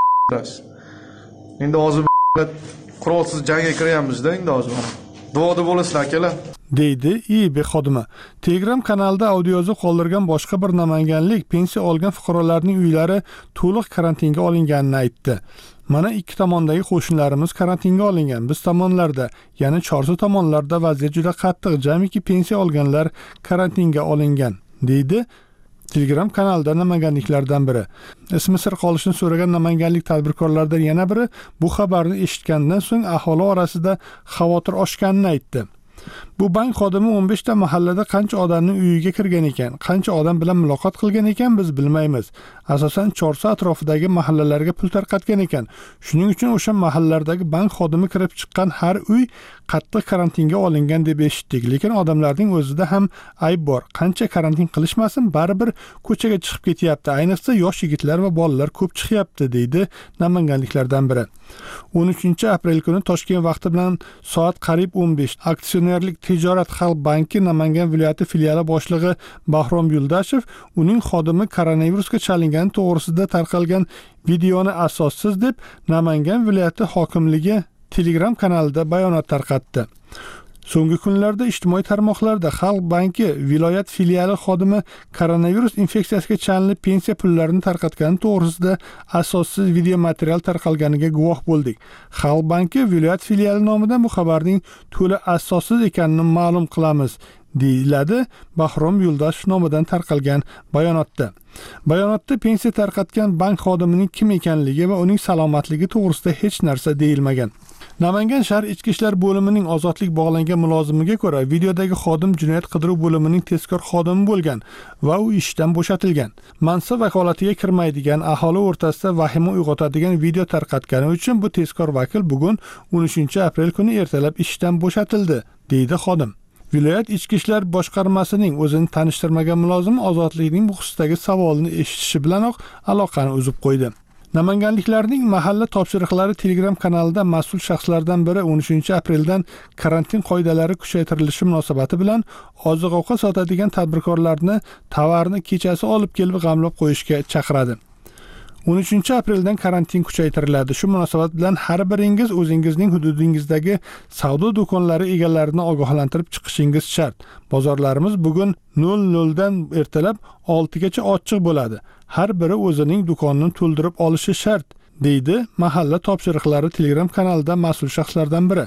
Endi hozir qurolsiz jangga kiryapmiz-da, endi hozir. Duoda bo'lasizlar akalar.
deydi IB xodimi. Telegram kanalida audioyozuv qoldirgan boshqa bir namanganlik pensiya olgan fuqarolarning uylari to'liq karantinga olinganini aytdi. Mana ikki tomondagi qo'shnilarimiz karantinga olingan. Biz tomonlarda, ya'ni Chorsu tomonlarda vaziyat juda qattiq. Jamiki pensiya olganlar karantinga olingan, deydi Telegram kanalida namanganliklardan biri. Ismi sir qolishini so'ragan namanganlik tadbirkorlardan yana biri bu xabarni eshitgandan so'ng aholi orasida xavotir oshganini aytdi. Bu bank xodimi 15 ta mahallada qancha odamning uyiga kirgan ekan, qancha odam bilan muloqot qilgan ekan biz bilmaymiz. Asosan Chorsu atrofidagi mahallalarga pul tarqatgan ekan. Shuning uchun o'sha mahallalardagi bank xodimi kirib chiqqan har uy qattiq karantinga olingan deb eshitdik. Lekin odamlarning o'zida ham ayb bor. Qancha karantin qilishmasin, baribir ko'chaga chiqib ketyapti. Ayniqsa yosh yigitlar va bolalar ko'p chiqyapti, deydi namanganliklardan biri. 13-aprel kuni Toshkent vaqti bilan soat qariyb 15 aksionerlik tijorat Xalq banki Namangan viloyati filiali boshlig'i Bahrom Yuldashev uning xodimi koronavirusga chalingani to'g'risida tarqalgan videoni asossiz deb Namangan viloyati hokimligi Telegram kanalida bayonot tarqatdi. So'nggi kunlarda ijtimoiy tarmoqlarda Xalq banki viloyat filiali xodimi koronavirus infeksiyasiga chalinib pensiya pullarini tarqatgani to'g'risida asossiz video material tarqalganiga guvoh bo'ldik. Xalq banki viloyat filiali nomidan bu xabarning to'la asossiz ekanini ma'lum qilamiz, deyiladi Bahrom Yuldashev nomidan tarqalgan bayonotda. Bayonotda pensiya tarqatgan bank xodimining kim ekanligi va uning salomatligi to'g'risida hech narsa deyilmagan. Namangan shahar Ichki ishlar bo'limining ozodlik bog'langan mulozimiga ko'ra, videodagi xodim jinoyat qidiruv bo'limining tezkor xodimi bo'lgan va u ishdan bo'shatilgan. Mansab vakolatiga kirmaydigan, aholi o'rtasida vahima uyg'otadigan video tarqatgani uchun bu tezkor vakil bugun 13-aprel kuni ertalab ishdan bo'shatildi, deydi xodim. Viloyat Ichki ishlar boshqarmasining o'zini tanishtirmagan mulozim ozodlikning bu xususdagi savolini eshitishi bilanoq aloqani uzib qo'ydi. Namanganliklarning mahalla topshiriqlari Telegram kanalida mas'ul shaxslardan biri 13-apreldan karantin qoidalari kuchaytirilishi munosabati bilan oziq-ovqat sotadigan tadbirkorlarni tovarni kechasi olib kelib g'amlab qo'yishga chaqiradi. 13-apreldan karantin kuchaytiriladi. Shu munosabat bilan har biringiz o'zingizning hududingizdagi savdo do'konlari egalarini ogohlantirib chiqishingiz shart. Bozorlarimiz bugun 00 dan ertalab 6 gacha ochiq bo'ladi. Har biri o'zining do'konini to'ldirib olishi shart, deydi mahalla topshiriqlari Telegram kanalida mas'ul shaxslardan biri.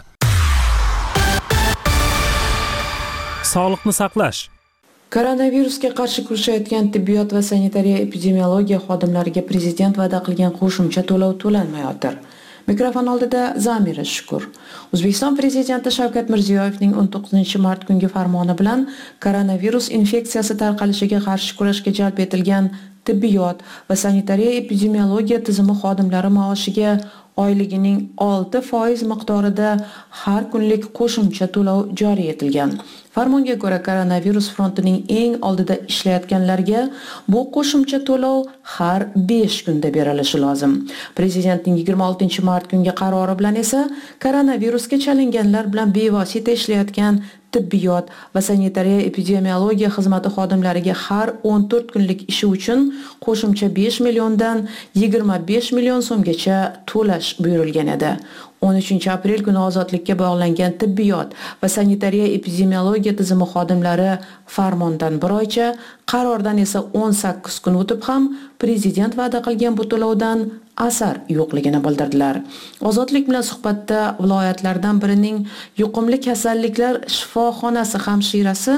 Sog'liqni saqlash.
Koronavirusga qarshi kurashayotgan tibbiyot va sanitariya epidemiologiya xodimlariga prezident va'da qilgan qo'shimcha to'lov to'lanmayotir. Mikrofon oldida Zamira Shukur. O'zbekiston prezidenti Shavkat Mirziyoyevning 19-mart kungi farmoni bilan koronavirus infeksiyasi tarqalishiga qarshi kurashga jalb etilgan tibbiyot va sanitariya epidemiologiya tizimi xodimlari maoshiga oyligining 6% miqdorida har kunlik qo'shimcha to'lov joriy etilgan. Farmonga ko'ra, koronavirus frontining eng oldida ishlayotganlarga bu qo'shimcha to'lov har 5 kunda berilishi lozim. Prezidentning 26-mart kungi qarori bilan esa koronavirusga chalinganlar bilan bevosita ishlayotgan tibbiyot va sanitariya epidemiologiya xizmati xodimlariga har 14 kunlik ishi uchun qo'shimcha 5 milliondan 25 million so'mgacha to'lash buyurilgan edi. 13-aprel kuni ozodlikka bog'langan tibbiyot va sanitariya epidemiologiya tizimi xodimlari farmondan bir oycha, qarordan esa 18 kun o'tib ham prezident va'da qilgan bu to'lovdan asar yo'qligini bildirdilar. Ozodlik bilan suhbatda viloyatlardan birining yuqumli kasalliklar shifoxonasi hamshirasi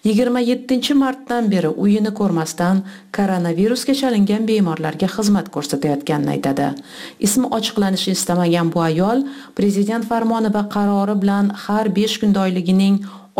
27-martdan beri uyini ko'rmasdan koronavirusga chalingan bemorlarga xizmat ko'rsatayotganini aytadi. Ismi ochiqlanishi istamagan bu ayol prezident farmoni va qarori bilan har 5 kunda oyligining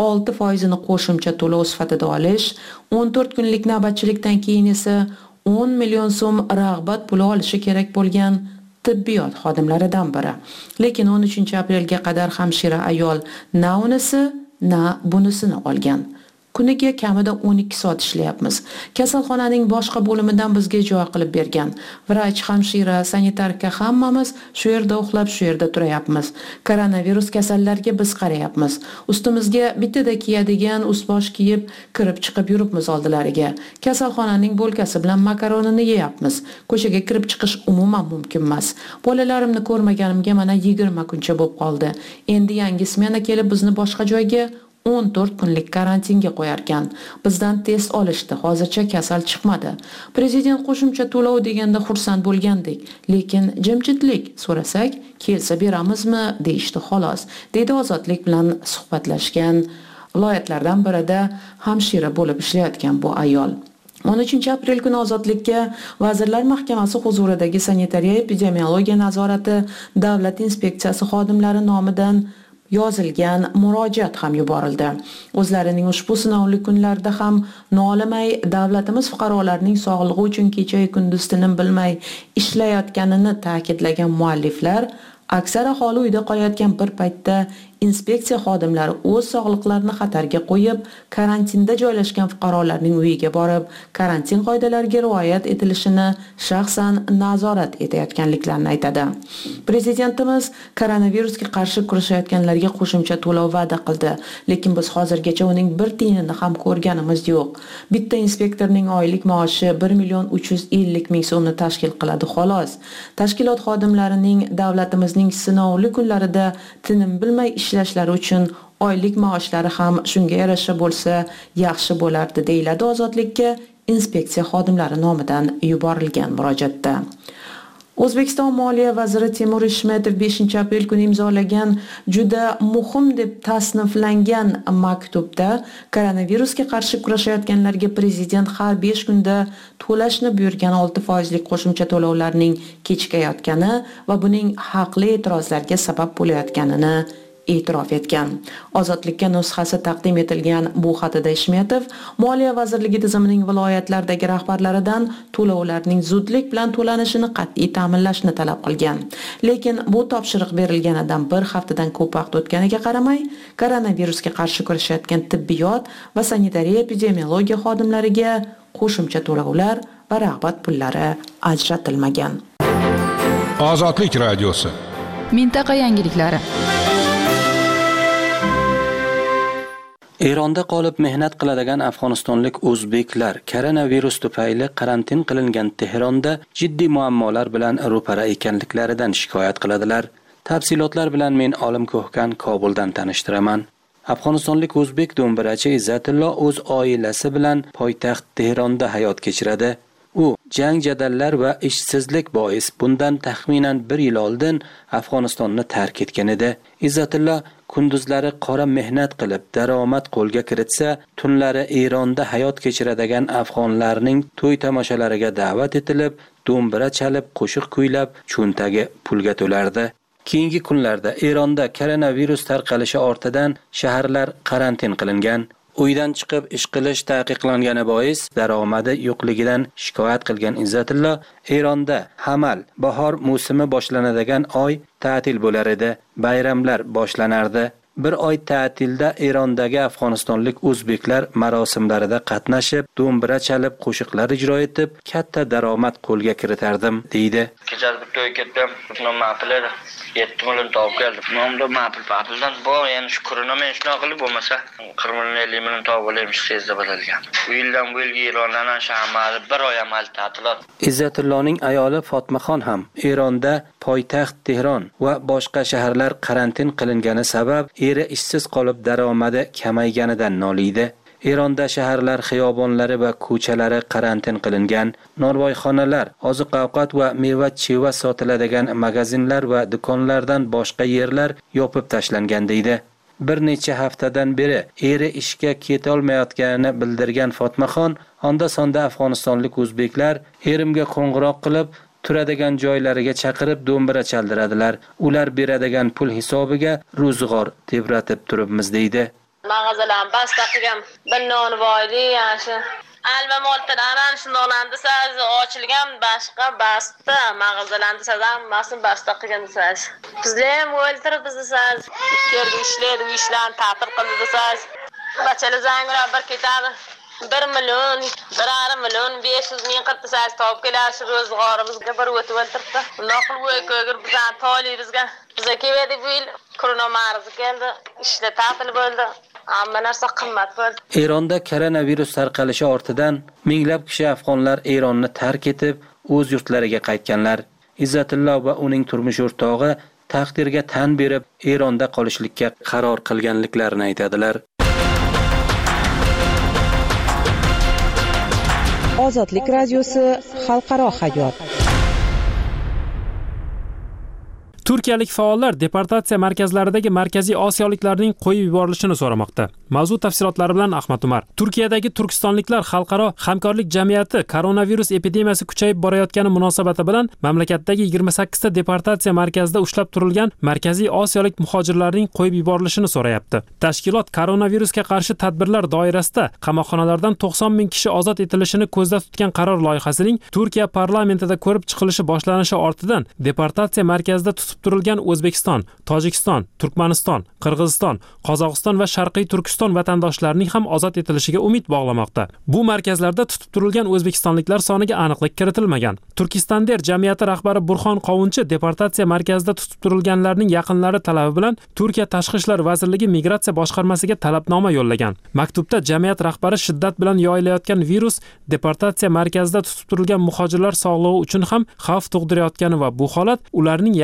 6%ni qo'shimcha to'lov sifatida olish, 14 kunlik navbatchilikdan keyin esa 10 million so'm rag'bat puli olishi kerak bo'lgan tibbiyot xodimlaridan biri. Lekin 13-aprelga qadar hamshira ayol na unisi, na bunisini olgan. Kuniga kamida 12 soat ishlayapmiz. Kasalxonaning boshqa bo'limidan bizga joy qilib bergan. Vrach, hamshira, sanitarka hammamiz shu yerda uxlab, shu yerda turayapmiz. Koronavirus kasallarga biz qarayapmiz. Ustimizga bittada kiyadigan ust-bosh kiyib, kirib chiqib yuribmiz oldilariga. Kasalxonaning bo'lkasi bilan makaronini yeyapmiz. Ko'chaga kirib chiqish umuman mumkin emas. Bolalarimni ko'rmaganimga mana 20 kuncha bo'lib qoldi. Endi yangi smena kelib bizni boshqa joyga 14 kunlik karantinga qo'yarkan. Bizdan test olishdi, hozircha kasal chiqmadi. Prezident qo'shimcha to'lov deganda xursand bo'lgandik, lekin jimjitlik so'rasak, kelsa beramizmi deyishdi xolos, deydi ozodlik bilan suhbatlashgan viloyatlardan birida hamshira bo'lib ishlayotgan bu ayol. 13-aprel kuni ozodlikka Vazirlar Mahkamasi huzuridagi sanitariya epidemiologiya nazorati davlat inspeksiyasi xodimlari nomidan yozilgan murojaat ham yuborildi. O'zlarining ushbu sinovli kunlarda ham nolimay davlatimiz fuqarolarining sog'lig'i uchun kecha-yu kunduz tinim bilmay ishlayotganini ta'kidlagan mualliflar aksar aholi uyda qolayotgan bir paytda inspeksiya xodimlari o'z sog'liqlarini xatarga qo'yib, karantinda joylashgan fuqarolarning uyiga borib, karantin qoidalariga rioya etilishini shaxsan nazorat etayotganliklarini aytadi. Prezidentimiz koronavirusga qarshi kurashayotganlarga qo'shimcha to'lov va'da qildi, lekin biz hozirgacha uning bir tiyinini ham ko'rganimiz yo'q. Bitta inspektorning oylik maoshi 1.350.000 so'mni tashkil qiladi xolos. Tashkilot xodimlarining davlatimizning sinovli kunlarida tinim bilmay ishlashlari uchun oylik maoshlari ham shunga yarasha bo'lsa yaxshi bo'lardi, deyiladi ozodlikka inspeksiya xodimlari nomidan yuborilgan murojaatda. O'zbekiston Moliya vaziri Temur Ishmetov 5-aprel kuni imzolagan juda muhim deb tasniflangan maktubda koronavirusga qarshi kurashayotganlarga prezident har 5 kunda to'lashni buyurgan 6% qo'shimcha to'lovlarning kechikayotgani va buning haqli e'tirozlarga sabab bo'layotganini e'tirof etgan. Ozodlikka nusxasi taqdim etilgan bu xatida Ishmetov Moliya vazirligi tizimining viloyatlardagi rahbarlaridan to'lovlarning zudlik bilan to'lanishini qat'iy ta'minlashni talab qilgan. Lekin bu topshiriq berilganidan bir haftadan ko'p vaqt o'tganiga qaramay, koronavirusga qarshi kurashayotgan tibbiyot va sanitariya epidemiologiya xodimlariga qo'shimcha to'lovlar va rag'bat pullari ajratilmagan.
Ozodlik radiosi.
Mintaqa yangiliklari.
Eronda qolib mehnat qiladigan afg'onistonlik o'zbeklar koronavirus tufayli karantin qilingan Tehronda jiddiy muammolar bilan ro'para ekanliklaridan shikoyat qiladilar. Tafsilotlar bilan men Olim Ko'hkan Kobuldan tanishtiraman. Afg'onistonlik o'zbek do'mbirachi Izzatullo o'z oilasi bilan poytaxt Tehronda hayot kechiradi. U jang jadallar va ishsizlik bois bundan taxminan 1 yil oldin Afg'onistonni tark etgan edi. Izzatullo kunduzlari qora mehnat qilib daromad qo'lga kiritsa, tunlari Eronda hayot kechiradigan afg'onlarning to'y tomoshalariga da'vat etilib, do'mbira chalib, qo'shiq kuylab, cho'ntagi pulga to'lardi. Keyingi kunlarda Eronda koronavirus tarqalishi ortidan shaharlar karantin qilingan. Uydan chiqib ish qilish taqiqlangani bois daromadi yo'qligidan shikoyat qilgan Izzatullo Eronda hamal bahor mavsumi boshlanadigan oy ta'til bo'lar edi, bayramlar boshlanardi. Bir oy ta'tilda Erondagi afg'onistonlik o'zbeklar marosimlarida qatnashib, do'mbira chalib, qo'shiqlar ijro etib, katta daromad qo'lga kiritardim, deydi.
Kechasi bir to'y ketdim, shundan ma'qul 7 million topib keldim. Nomda ma'qul papildan bu yana shukrona men shuna qilib bo'lmasa 40 million 50 million topib olaymiz tezda bo'ladigan. Bu yildan bu yilga Erondan shaharda bir oy amal ta'tilot.
Izzatulloning ayoli Fatmaxon ham Eronda poytaxt Tehron va boshqa shaharlar karantin qilingani sabab eri ishsiz qolib daromadi kamayganidan noliydi. Eronda shaharlar xiyobonlari va ko'chalari karantin qilingan, norvoyxonalar, oziq-ovqat va meva-cheva sotiladigan magazinlar va do'konlardan boshqa yerlar yopib tashlangan deydi. Bir necha haftadan beri eri ishga keta olmayotganini bildirgan Fatmaxon, onda-sonda afg'onistonlik o'zbeklar erimga qo'ng'iroq qilib, turadigan joylariga chaqirib do'mbira chaldiradilar. Ular beradigan pul hisobiga ro'zg'or tebratib turibmiz deydi.
Mağazalarım basta qilgan bir non boyli yaxshi. Albam oltidan shundoqlandi siz ochilgan boshqa basta mağazalarni siz hammasini basta qilgan siz. Bizlar ham o'ltirib siz yerga ishlaydi, ishlarni ta'til qildi siz. Bachalar zangrab bir ketadi. 1 million, 1,5 million 500 ming qirtasiz topib kelasiz ro'zg'orimizga bir o'tib o'ltiribdi. Naql o'yko'gir bizdan to'laybizga. Bizga keldi bu yil koronavirus keldi, ishda ta'til bo'ldi. Hamma narsa qimmat bo'ldi.
Eronda koronavirus tarqalishi ortidan minglab kishi afg'onlar Eronni tark etib, o'z yurtlariga qaytganlar. Izzatullo va uning turmush o'rtog'i taqdirga tan berib, Eronda qolishlikka qaror qilganliklarini aytadilar.
Ozodlik radiosi xalqaro hayot.
Turkiyalik faollar deportatsiya markazlaridagi markaziy osiyoliklarning qo'yib yuborilishini so'ramoqda. Mavzu tafsilotlari bilan Ahmad Umar. Turkiyadagi turkistonliklar xalqaro hamkorlik jamiyati koronavirus epidemiyasi kuchayib borayotgani munosabati bilan mamlakatdagi 28 ta deportatsiya markazida ushlab turilgan markaziy osiyolik muhojirlarning qo'yib yuborilishini so'rayapti. Tashkilot koronavirusga qarshi tadbirlar doirasida qamoqxonalardan 90 ming kishi ozod etilishini ko'zda tutgan qaror loyihasining Turkiya parlamentida ko'rib chiqilishi boshlanishi ortidan deportatsiya markazida tutib turilgan O'zbekiston, Tojikiston, Turkmaniston, Qirg'iziston, Qozog'iston va Sharqiy Turkiston vatandoshlarining ham ozod etilishiga umid bog'lamoqda. Bu markazlarda tutib turilgan o'zbekistonliklar soniga aniqlik kiritilmagan. Turkistander jamiyati rahbari Burxon Qovunchi deportatsiya markazida tutib turilganlarning yaqinlari talabi bilan Turkiya Tashqi ishlar vazirligi migratsiya boshqarmasiga talabnoma yo'llagan. Maktubda jamiyat rahbari shiddat bilan yoyilayotgan virus deportatsiya markazida tutib turilgan muhojirlar sog'lig'i uchun ham xavf tug'dirayotgani va bu holat ularning yaqinlarida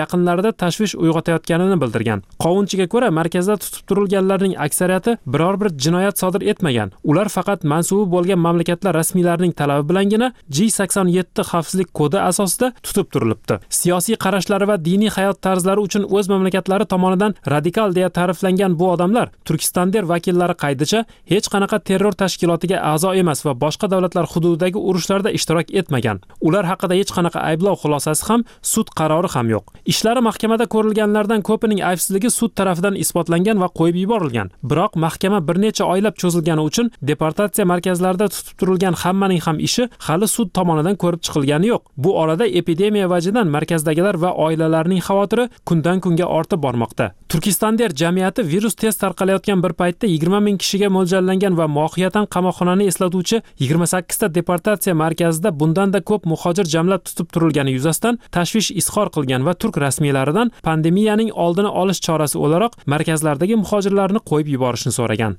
darajada tashvish uyg'otayotganini bildirgan. Qovunchiga ko'ra, markazda tutib turilganlarning aksariyati biror bir jinoyat sodir etmagan. Ular faqat mansubi bo'lgan mamlakatlar rasmiylarining talabi bilangina G87 xavfsizlik kodi asosida tutib turilibdi. Siyosiy qarashlari va diniy hayot tarzlari uchun o'z mamlakatlari tomonidan radikal deya ta'riflangan bu odamlar Turkistonda vakillari qaydicha hech qanaqa terror tashkilotiga a'zo emas va boshqa davlatlar hududidagi urushlarda ishtirok etmagan. Ular haqida hech qanaqa ayblov xulosasi ham, sud qarori ham yo'q. Ishlari mahkamada ko'rilganlardan ko'pining aybsizligi sud tarafidan isbotlangan va qo'yib yuborilgan. Biroq mahkama bir necha oylab cho'zilgani uchun deportatsiya markazlarida tutib turilgan hammaning ham ishi hali sud tomonidan ko'rib chiqilgani yo'q. Bu orada epidemiya vajidan markazdagilar va oilalarining xavotiri kundan kunga ortib bormoqda. Turkistonda jamiyati virus tez tarqalayotgan bir paytda 20 ming kishiga mo'ljallangan va mohiyatan qamoqxonani eslatuvchi 28 ta deportatsiya markazida bundan-da ko'p muhojir jamlab tutib turilgani yuzasidan tashvish izhor qilgan va turk rasmiylaridan pandemiyaning oldini olish chorasi o'laroq markazlardagi muhojirlarni qo'yib yuborishni so'ragan.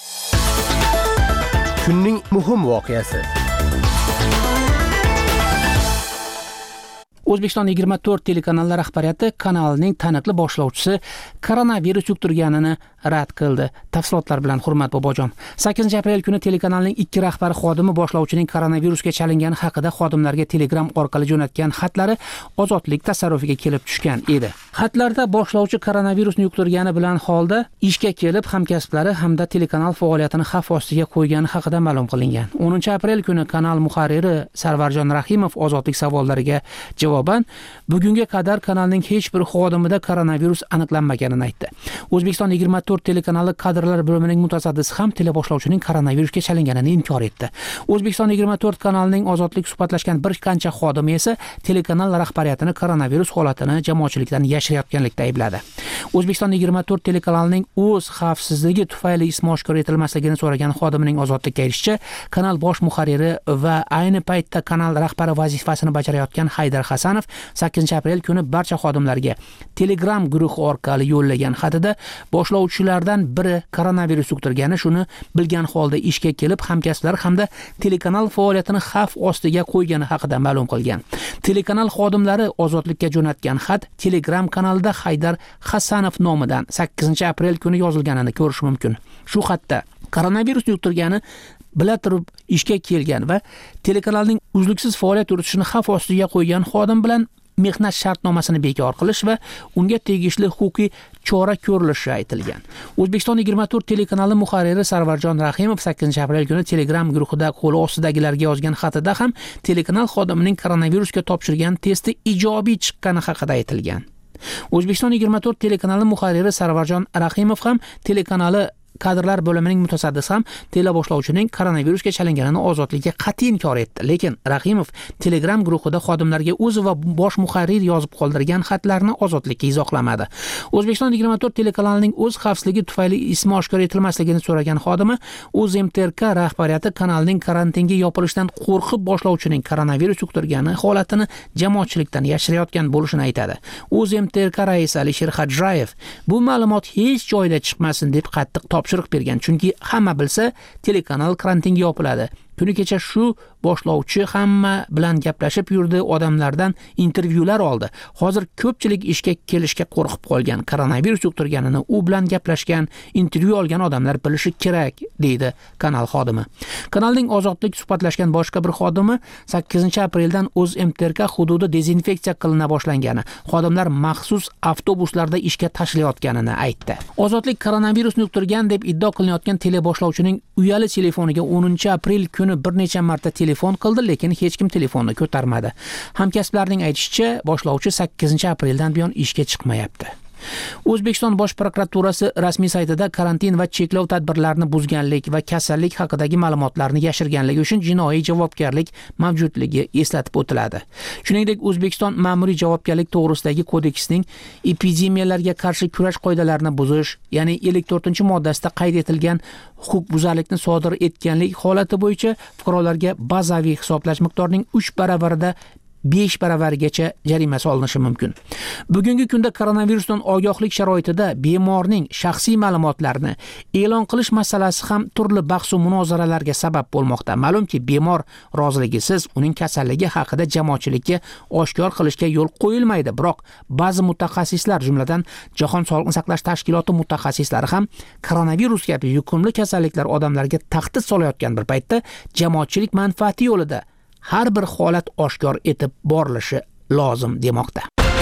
Kunning muhim voqeasi.
O'zbekiston 24 telekanali rahbariyati kanalning taniqli boshlovchisi koronavirus yuqtirganini rad qildi. Tafsilotlar bilan Hurmat Bobojon. 8 aprel kuni telekanalning 2 rahbari xodimi boshlovchining koronavirusga chalingani haqida xodimlarga Telegram orqali jo'natgan xatlari ozodlik tasarrufiga kelib tushgan edi. Xatlarda boshlovchi koronavirusni yuqtirgani bilan holda ishga kelib hamkasblari hamda telekanal faoliyatini xavf ostiga qo'ygani haqida ma'lum qilingan. 10 aprel kuni kanal muharriri Sarvarjon Rahimov ozodlik savollariga javoban bugunga qadar kanalning hech bir xodimida koronavirus aniqlanmaganini aytdi. O'zbekiston 24 telekanali kadrlar bo'limining mutasaddisi ham teleboshlovchining koronavirusga chalinganini inkor etdi. O'zbekiston 24 kanalining ozodlik suhbatlashgan bir qancha xodimi esa telekanal rahbariyatini koronavirus holatini jamoatchilikdan yashirayotganlikda aybladi. O'zbekiston 24 telekanalining o'z xavfsizligi tufayli ismi oshkor etilmasligini so'ragan xodimining ozodlikka erishicha, kanal bosh muharriri va ayni paytda kanal rahbari vazifasini bajarayotgan Haydar Hasanov 8 aprel kuni barcha xodimlarga Telegram guruhi orqali yo'llagan xatida boshlovchilardan biri koronavirus yuqtirgani, shuni bilgan holda ishga kelib hamkasblari hamda telekanal faoliyatini xavf ostiga qo'ygani haqida ma'lum qilgan. Telekanal xodimlari ozodlikka jo'natgan xat Telegram kanalida Haydar Hasanov nomidan 8 aprel kuni yozilganini ko'rish mumkin. Shu xatda koronavirus yuqtirgani bila turib ishga kelgan va telekanalning uzluksiz faoliyat yuritishini xavf ostiga qo'ygan xodim bilan mehnat shartnomasini bekor qilish va unga tegishli huquqiy chora ko'rilishi aytilgan. O'zbekiston 24 telekanali muharriri Sarvarjon Rahimov 8 aprel kuni Telegram guruhida qo'li ostidagilarga yozgan xatida ham telekanal xodimining koronavirusga topshirgan testi ijobiy chiqqani haqida aytilgan. O'zbekiston 24 telekanali muharriri Sarvarjon Rahimov ham telekanali kadrlar bo'limining mutasaddisi ham teleboshlovchining koronavirusga chalinganini ozodlikka qat'iy inkor etdi. Lekin Rahimov Telegram guruhida xodimlarga o'zi va bosh muharrir yozib qoldirgan xatlarni ozodlikka izohlamadi. O'zbekiston 24 telekanalining o'z xavfsizligi tufayli ismi oshkor etilmasligini so'ragan xodimi O'zMTRK rahbariyati kanalning karantinga yopilishidan qo'rqib boshlovchining koronavirus yuqtirgani holatini jamoatchilikdan yashirayotgan bo'lishini aytadi. O'zMTRK raisi Alisher Hajrayev bu ma'lumot hech joyda chiqmasin deb qattiq topshiriq bergan, chunki hamma bilsa telekanal karantinga yopiladi. Kuni kecha shu boshlovchi hamma bilan gaplashib yurdi, odamlardan intervyular oldi. Hozir ko'pchilik ishga kelishga qo'rqib qolgan, koronavirus yuqtirganini u bilan gaplashgan, intervyu olgan odamlar bilishi kerak, deydi kanal xodimi. Kanalning ozodlik suhbatlashgan boshqa bir xodimi 8 apreldan O'zMTRK hududi dezinfeksiya qilina boshlangani, xodimlar maxsus avtobuslarda ishga tashilayotganini aytdi. Ozodlik koronavirusni yuqtirgan deb iddio qilinayotgan teleboshlovchining uyali telefoniga 10 aprel kuni bir necha marta telefon qildi, lekin hech kim telefonni ko'tarmadi. Hamkasblarning aytishicha, boshlovchi 8 apreldan buyon ishga chiqmayapti. O'zbekiston Bosh prokuraturasi rasmiy saytida karantin va cheklov tadbirlarini buzganlik va kasallik haqidagi ma'lumotlarni yashirganligi uchun jinoiy javobgarlik mavjudligi eslatib o'tiladi. Shuningdek, O'zbekiston ma'muriy javobgarlik to'g'risidagi kodeksning epidemiyalarga qarshi kurash qoidalarini buzish, ya'ni 54-moddasida qayd etilgan huquqbuzarlikni sodir etganlik holati bo'yicha fuqarolarga bazaviy hisoblash miqdorining 3 baravarida 5 baravarigacha jarima solinishi mumkin. Bugungi kunda koronavirusdan ogohlik sharoitida bemorning shaxsiy ma'lumotlarini e'lon qilish masalasi ham turli bahs va munozaralarga sabab bo'lmoqda. Ma'lumki, bemor roziligisiz uning kasalligi haqida jamoatchilikka oshkor qilishga yo'l qo'yilmaydi. Biroq ba'zi mutaxassislar, jumladan Jahon Sog'liqni saqlash tashkiloti mutaxassislari ham koronavirus kabi yuqumli kasalliklar odamlarga tahdid solayotgan bir paytda jamoatchilik manfaati yo'lida har bir holat oshkor etib borilishi lozim demoqda.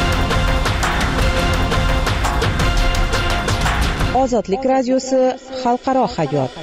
Ozodlik radiosi xalqaro hayot.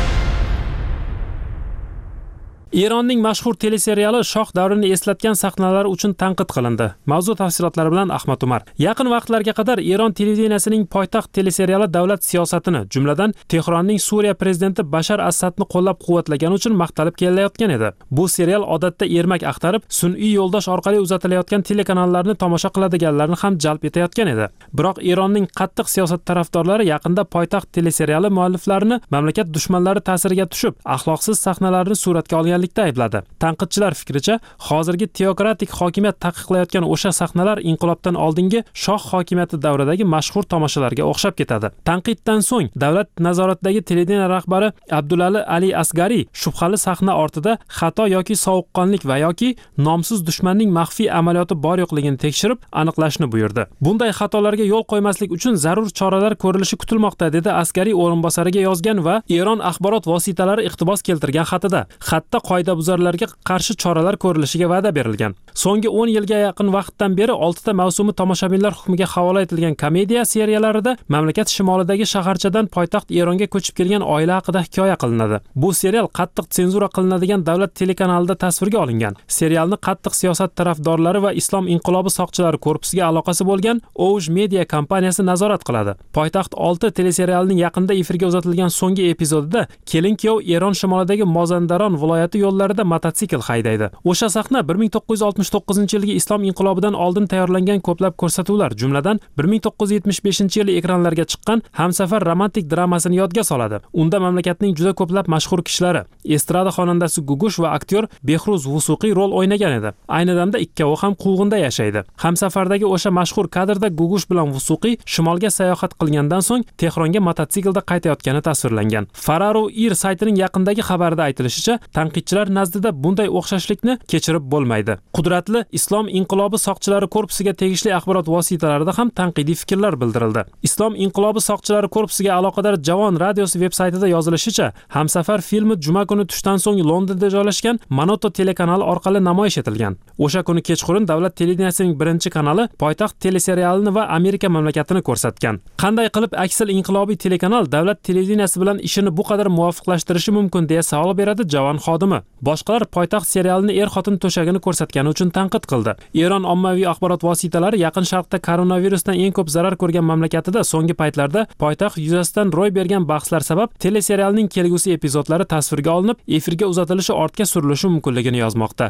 Eronning mashhur teleseriali Shoh davrini eslatgan sahnalar uchun tanqid qilindi. Mavzu tafsilotlari bilan Ahmad Umar. Yaqin vaqtlarga qadar Eron televideniyasining poytaxt teleseriali davlat siyosatini, jumladan Tehronning Suriya prezidenti Bashar Asadni qo'llab-quvvatlagani uchun maqtalib kelayotgan edi. Bu serial odatda ermak axtarib, sun'iy yo'ldosh orqali uzatilayotgan telekanallarni tomosha qiladiganlarni ham jalb etayotgan edi. Biroq Eronning qattiq siyosat tarafdorlari yaqinda poytaxt teleseriali mualliflarini mamlakat dushmanlari ta'siriga tushib, axloqsiz sahnalarni suratga olgan aybladi. Tanqidchilar fikricha, hozirgi teokratik hokimiyat taqiqlayotgan o'sha sahnalar inqilobdan oldingi shoh hokimiyati davridagi mashhur tomoshalarga o'xshab ketadi. Tanqiddan so'ng davlat nazoratidagi televideniya rahbari Abdulali Ali Asgari shubhali sahna ortida xato yoki sovuqqonlik va yoki nomsiz dushmanning maxfiy amaliyoti bor yo'qligini tekshirib, aniqlashni buyurdi. Bunday xatolarga yo'l qo'ymaslik uchun zarur choralar ko'rilishi kutilmoqda, dedi Asgari o'rinbosariga yozgan va Eron axborot vositalari iqtibos keltirgan xatida. Xatda qoidabuzarlarga qarshi choralar ko'rilishiga va'da berilgan. So'nggi 10 yilga yaqin vaqtdan beri 6 ta mavsumi tomoshabinlar hukmiga havola etilgan komediya seriallarida mamlakat shimolidagi shaharchadan poytaxt Eronga ko'chib kelgan oila haqida hikoya qilinadi. Bu serial qattiq senzura qilinadigan davlat telekanalida tasvirga olingan. Serialni qattiq siyosat tarafdorlari va islom inqilobi soqchilari korpusiga aloqasi bo'lgan Ouj Media kompaniyasi nazorat qiladi. Poytaxt 6 teleserialining yaqinda efirga uzatilgan so'nggi epizodida kelin-kuyov Eron shimolidagi Mozandaron viloyati yo'llarida mototsikl haydaydi. O'sha sahna 1969-yilgi islom inqilobidan oldin tayyorlangan ko'plab ko'rsatuvlar, jumladan 1975-yili ekranlarga chiqqan Hamsafar romantik dramasini yodga soladi. Unda mamlakatning juda ko'plab mashhur kishilari, estrada xonandasi Gugush va aktyor Behruz Vusuqiy rol o'ynagan edi. Ayni damda ikkovi ham quvg'inda yashaydi. Hamsafardagi o'sha mashhur kadrda Gugush bilan Vusuqiy shimolga sayohat qilgandan so'ng Tehronga mototsiklda qaytayotgani tasvirlangan. Fararo Ir saytining yaqindagi xabarida aytilishicha, tanqidchilar nazdida bunday o'xshashlikni kechirib bo'lmaydi. Qudratli islom inqilobi soqchilari korpusiga tegishli axborot vositalarida ham tanqidiy fikrlar bildirildi. Islom inqilobi soqchilari korpusiga aloqador Javon radiosi veb-saytida yozilishicha, Hamsafar filmi juma kuni tushdan so'ng Londonda joylashgan Manoto telekanali orqali namoyish etilgan. O'sha kuni kechqurun davlat televideniyasining birinchi kanali poytaxt teleserialini va Amerika mamlakatini ko'rsatgan. Qanday qilib Aksal inqilobiy telekanal davlat televideniyasi bilan ishini bu qadar muvofiqlashtirishi mumkin deya savol beradi Javon xodimi. Boshqalar poytaxt serialini er-xotin to'shagini ko'rsatgani uchun tanqid qildi. Eron ommaviy axborot vositalari Yaqin Sharqda koronavirusdan eng ko'p zarar ko'rgan mamlakatida so'nggi paytlarda poytaxt yuzasidan ro'y bergan bahslar sabab teleserialning kelgusi epizodlari tasvirga olinib, efirga uzatilishi ortga surilishi mumkinligini yozmoqda.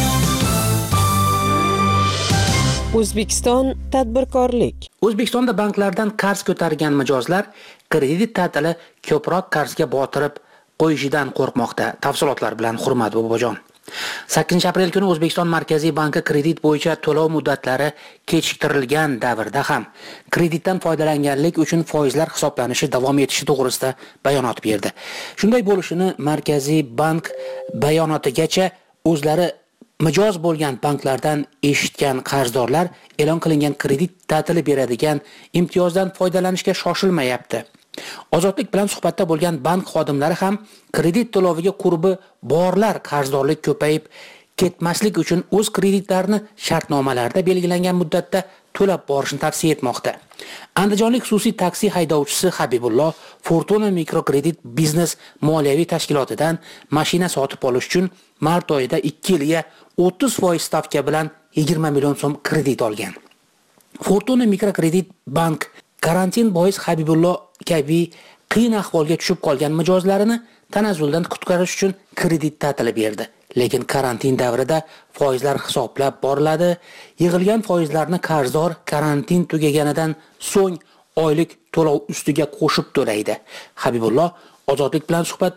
O'zbekiston tadbirkorlik.
O'zbekistonda banklardan qarz ko'targan mijozlar kredit ta'tili ko'proq qarzga botirib qo'yishidan qo'rqmoqda. Tafsilotlar bilan Hurmat Bobojon. 8-aprel kuni O'zbekiston Markaziy banki kredit bo'yicha to'lov muddatlari kechiktirilgan davrda ham kreditdan foydalanganlik uchun foizlar hisoblanishi davom etishi to'g'risida bayonot berdi. Shunday bo'lishini Markaziy bank bayonotigacha o'zlari mijoz bo'lgan banklardan eshitgan qarzdorlar e'lon qilingan kredit ta'tili beradigan imtiyozdan foydalanishga shoshilmayapti. Ozodlik bilan suhbatda bo'lgan bank xodimlari ham kredit to'loviga qurbi borlar qarzdorlik ko'payib ketmaslik uchun o'z kreditlarini shartnomalarda belgilangan muddatda to'lab borishni tavsiya etmoqda. Andijonlik xususiy taksi haydovchisi Habibullo Fortuna mikrokredit biznes moliyaviy tashkilotidan mashina sotib olish uchun mart oyida 2 yilga 30% stavka bilan 20 million so'm kredit olgan. Fortuna mikrokredit bank karantin bois Habibullo kabi qiyin ahvolga tushib qolgan mijozlarini tanazzuldan qutqarish uchun kredit ta'tili berdi. Lekin karantin davrida foizlar hisoblab boriladi. Yig'ilgan foizlarni qarzdor karantin tugaganidan so'ng oylik to'lov ustiga qo'shib to'laydi. Habibullo Ozodlik bilan suhbatda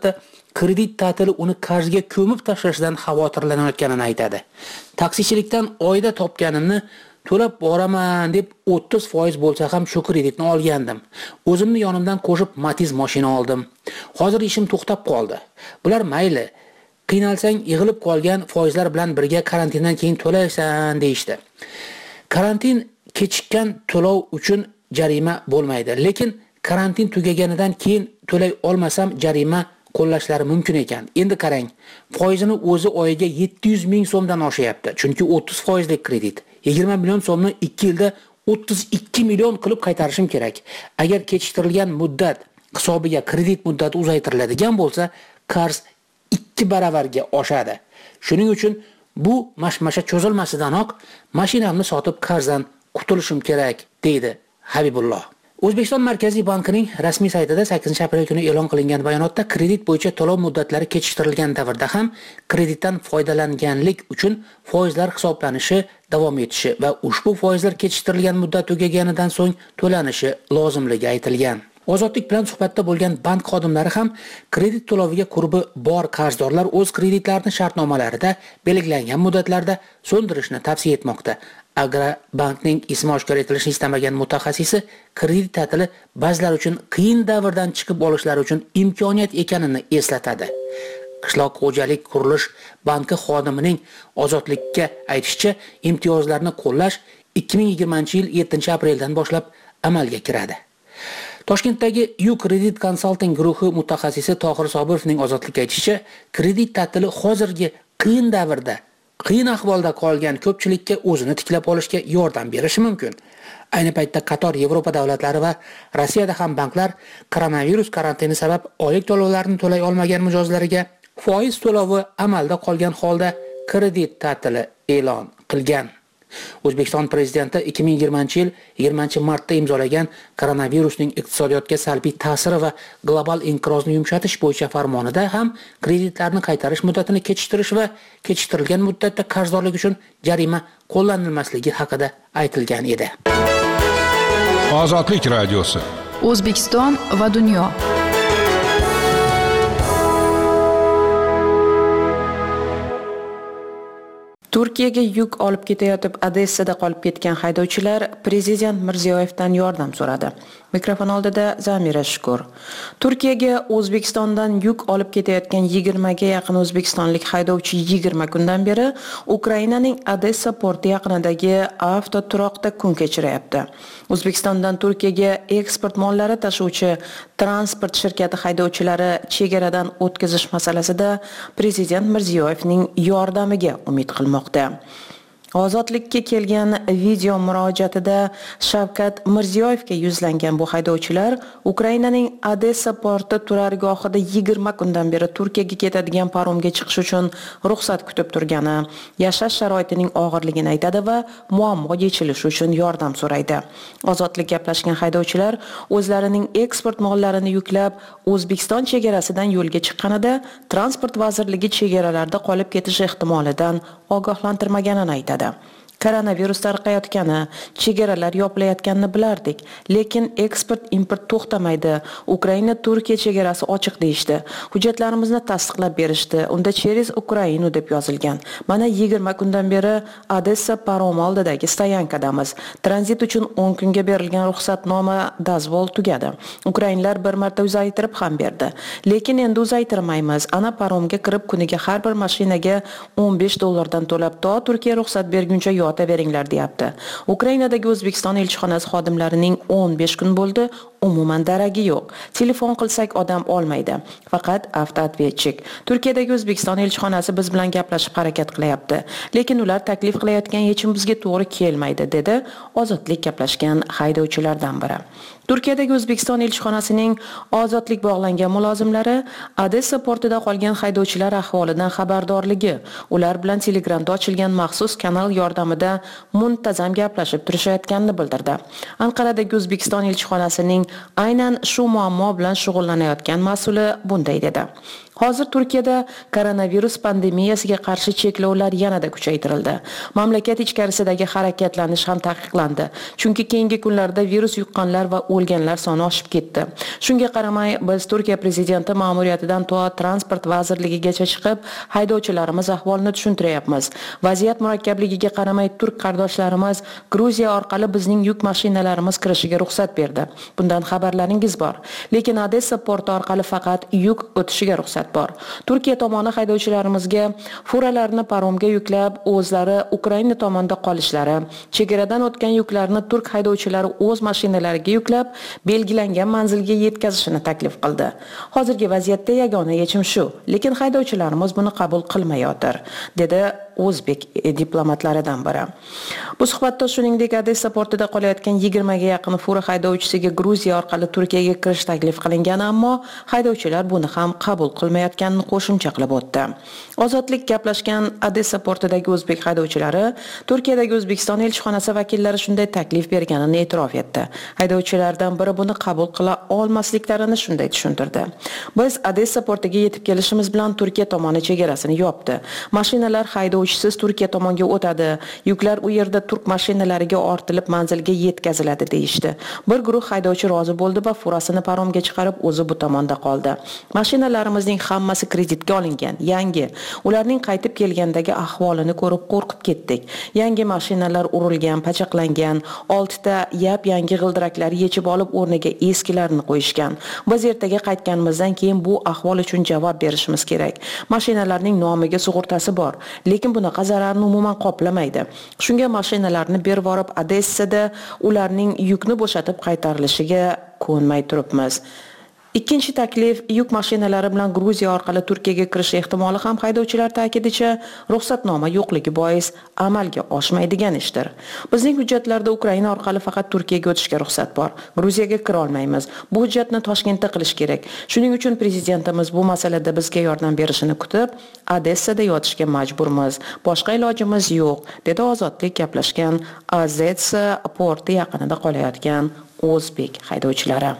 kredit ta'tili uni qarzga ko'mib tashlashdan xavotirlanayotganini aytadi. Taksichilikdan oyda topganimni to'lab boraman deb 30% bo'lsa ham shu kreditni olgandim. O'zimni yonimdan qo'shib Matiz mashina oldim. Hozir ishim to'xtab qoldi. Bular mayli, qiynalsang yig'ilib qolgan foizlar bilan birga karantindan keyin to'laysan deyishdi. Karantin kechikkan to'lov uchun jarima bo'lmaydi, lekin karantin tugaganidan keyin to'lay olmasam jarima qo'llashlari mumkin ekan. Endi qarang, foizini o'zi oyiga 700 ming so'mdan oshyapti, chunki 30% lik kredit. 20 million so'mni 2 yilda 32 million qilib qaytarishim kerak. Agar kechiktirilgan muddat hisobiga kredit muddati uzaytiriladigan bo'lsa, qarz 2 baravarga oshadi. Shuning uchun bu mashmasha cho'zilmasidanoq mashinamni sotib qarzdan qutulishim kerak, deydi Habibulloh. O'zbekiston Markaziy bankining rasmiy saytida 8-aprel kuni e'lon qilingan bayonotda kredit bo'yicha to'lov muddatlari kechiktirilgan davrda ham kreditdan foydalanganlik uchun foizlar hisoblanishi davom etishi va ushbu foizlar kechiktirilgan muddat tugaganidan so'ng to'lanishi lozimligi aytilgan. Ozodlik bilan suhbatda bo'lgan bank xodimlari ham kredit to'loviga qurbi bor qarzdorlar o'z kreditlarini shartnomalarida belgilangan muddatlarda so'ndirishni tavsiya etmoqda. Agrobankning ismi oshkor etilishini istamagan mutaxassisi kredit ta'tili ba'zilar uchun qiyin davrdan chiqib olishlari uchun imkoniyat ekanini eslatadi. Qishloq xo'jalik qurilish banki xodimining Ozodlikka aytishicha, imtiyozlarni qo'llash 2020-yil 7-apreldan boshlab amalga kiradi. Toshkentdagi U-Credit Consulting guruhi mutaxassisi Tohir Sobirovning Ozodlikka aytishicha, kredit ta'tili hozirgi qiyin davrda qiyin ahvolda qolgan ko'pchilikka o'zini tiklab olishga yordam berishi mumkin. Ayni paytda qator Yevropa davlatlari va Rossiyada ham banklar koronavirus karantini sabab oylik to'lovlarini to'lay olmagan mijozlariga foiz to'lovi amalda qolgan holda kredit ta'tili e'lon qilgan. O'zbekiston prezidenti 2020-yil 20-martda imzolagan koronavirusning iqtisodiyotga salbiy ta'siri va global inqirozni yumshatish bo'yicha farmonida ham kreditlarni qaytarish muddatini kechiktirish va kechiktirilgan muddatda qarzdorlik uchun jarima qo'llanilmasligi haqida aytilgan edi.
Ozodlik radiosi.
O'zbekiston va dunyo.
Turkiyaga yuk olib ketayotib Odessada qolib ketgan haydovchilar prezident Mirziyoyevdan yordam so'radi. Mikrofon oldida Zamira Shukur. Turkiyaga O'zbekistondan yuk olib ketayotgan 20 ga yaqin o'zbekistonlik haydovchi 20 kundan beri Ukrainaning Odessa porti yaqinidagi avtoturoqda kun kechirayapti. O'zbekistondan Turkiyaga eksport mollari tashuvchi transport shirkati haydovchilari chegaradan o'tkazish masalasida prezident Mirziyoyevning yordamiga umid qilmoqda. Ozodlikka kelgan video murojaatida Shavkat Mirziyoyevga yuzlangan bu haydovchilar Ukrainaning Odessa porti turargohida 20 kundan beri Turkiyaga ketadigan paromga chiqish uchun ruxsat kutib turgani, yashash sharoitining og'irligini aytadi va muammo yechilishi uchun yordam so'raydi. Ozodlik gaplashgan haydovchilar o'zlarining eksport mollarini yuklab O'zbekiston chegarasidan yo'lga chiqqanida transport vazirligi chegaralarda qolib ketish ehtimolidan ogohlantirmaganini aytadi. Koronavirus tarqayotgani, chegaralar yopilayotganini bilardik, lekin eksport-import to'xtamaydi. Ukraina Turkiya chegarasi ochiq deyishdi. Hujjatlarimizni tasdiqlab berishdi. Unda через Ukraina deb yozilgan. Mana 20 kundan beri Odessa parom oldidagi stoyankadamiz. Tranzit uchun 10 kunga berilgan ruxsatnoma dazvol tugadi. Ukrainlar bir marta uzaytirib ham berdi. Lekin endi uzaytirmaymiz. Ana paromga kirib kuniga har bir mashinaga $15 to'lab to Turkiya ruxsat berguncha yotaveringlar deyapti. Ukrainadagi O'zbekiston elchixonasi xodimlarining 15 kun bo'ldi, umuman daragi yo'q. Telefon qilsak odam olmaydi. Faqat avtoatvetchik. Turkiyadagi O'zbekiston elchixonasi biz bilan gaplashib harakat qilyapti. Lekin ular taklif qilayotgan yechim bizga to'g'ri kelmaydi, dedi Ozodlik gaplashgan haydovchilardan biri. Turkiyadagi O'zbekiston elchixonasining ozodlik bog'langan mulozimlari Odessa portida qolgan haydovchilar ahvolidan xabardorligi, ular bilan Telegramda ochilgan maxsus kanal yordamida muntazam gaplashib turishayotganini bildirdi. Anqaradagi O'zbekiston elchixonasining aynan shu muammo bilan shug'ullanayotgan mas'uli bunday dedi. Hozir Turkiyada koronavirus pandemiyasiga qarshi cheklovlar yanada kuchaytirildi. Mamlakat ichkarisidagi harakatlanish ham taqiqlandi. Chunki keyingi kunlarda virus yuqqanlar va o'lganlar soni oshib ketdi. Shunga qaramay, biz Turkiya prezidenti ma'muriyatidan to transport vazirligigacha chiqib, haydovchilarimiz ahvolini tushuntiryapmiz. Vaziyat murakkabligiga qaramay, turk qardoshlarimiz Gruziya orqali bizning yuk mashinalarimiz kirishiga ruxsat berdi. Bundan xabarlaringiz bor. Lekin Odessa porti orqali faqat yuk o'tishiga ruxsat bor. Turkiya tomoni haydovchilarimizga furalarni paromga yuklab, o'zlari Ukraina tomonda qolishlari, chegaradan o'tgan yuklarni turk haydovchilari o'z mashinalariga yuklab, belgilangan manzilga yetkazishini taklif qildi. Hozirgi vaziyatda yagona yechim shu, lekin haydovchilarimiz buni qabul qilmayotir, dedi o'zbek diplomatlaridan biri. Bu suhbatda shuningdek Odessa portida qolayotgan 20 ga yaqin fura haydovchisiga Gruziya orqali Turkiyaga kirish taklif qilingan, ammo haydovchilar buni ham qabul qilmayotganini qo'shimcha qilib o'tdi. Ozodlik gaplashgan Odessa portidagi o'zbek haydovchilari Turkiyadagi O'zbekiston elchixonasi vakillari shunday taklif berganini e'tirof etdi. Haydovchilardan biri buni qabul qila olmasliklarini shunday tushuntirdi. Biz Odessa portiga yetib kelishimiz bilan Turkiya tomoni chegarasini yopdi. Mashinalar haydovchisiz Turkiya tomonga o'tadi. Yuklar u yerda turk mashinalariga ortilib manzilga yetkaziladi deyishdi. Bir guruh haydovchi rozi bo'ldi va furasini paromga chiqarib o'zi bu tomonda qoldi. Mashinalarimizning hammasi kreditga olingan, yangi. Ularning qaytib kelgandagi ahvolini ko'rib qo'rqib ketdik. Yangi mashinalar urilgan, pachaqlangan, 6 ta yap-yangi g'ildiraklar yechib olib o'rniga eskilarini qo'yishgan. Biz ertaga qaytganimizdan keyin bu ahvol uchun javob berishimiz kerak. Mashinalarning nomiga sug'urtasi bor, lekin bunaqa zararni umuman qoplamaydi. Shunga mashinalarni berib borib Odessada ularning yukni bo'shatib qaytarilishiga ko'nmay turibmiz. Ikkinchi taklif yuk mashinalari bilan Gruziya orqali Turkiyaga kirish ehtimoli ham haydovchilar ta'kidicha ruxsatnoma yo'qligi bois amalga oshmaydigan ishdir. Bizning hujjatlarda Ukraina orqali faqat Turkiyaga o'tishga ruxsat bor. Gruziyaga kira olmaymiz. Bu hujjatni Toshkentda qilish kerak. Shuning uchun prezidentimiz bu masalada bizga yordam berishini kutib, Odessada yotishga majburmiz. Boshqa ilojimiz yo'q, dedi ozodlik gaplashgan Odessa porti yaqinida qolayotgan o'zbek haydovchilari.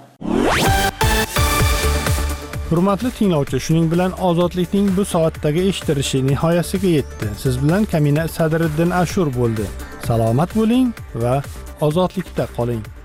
Hurmatli tinglovchi, shuning bilan ozodlikning bu soatdagi eshitilishi nihoyasiga yetdi. Siz bilan Kamina Sadriddin Ashur bo'ldi. Salomat bo'ling va ozodlikda qoling.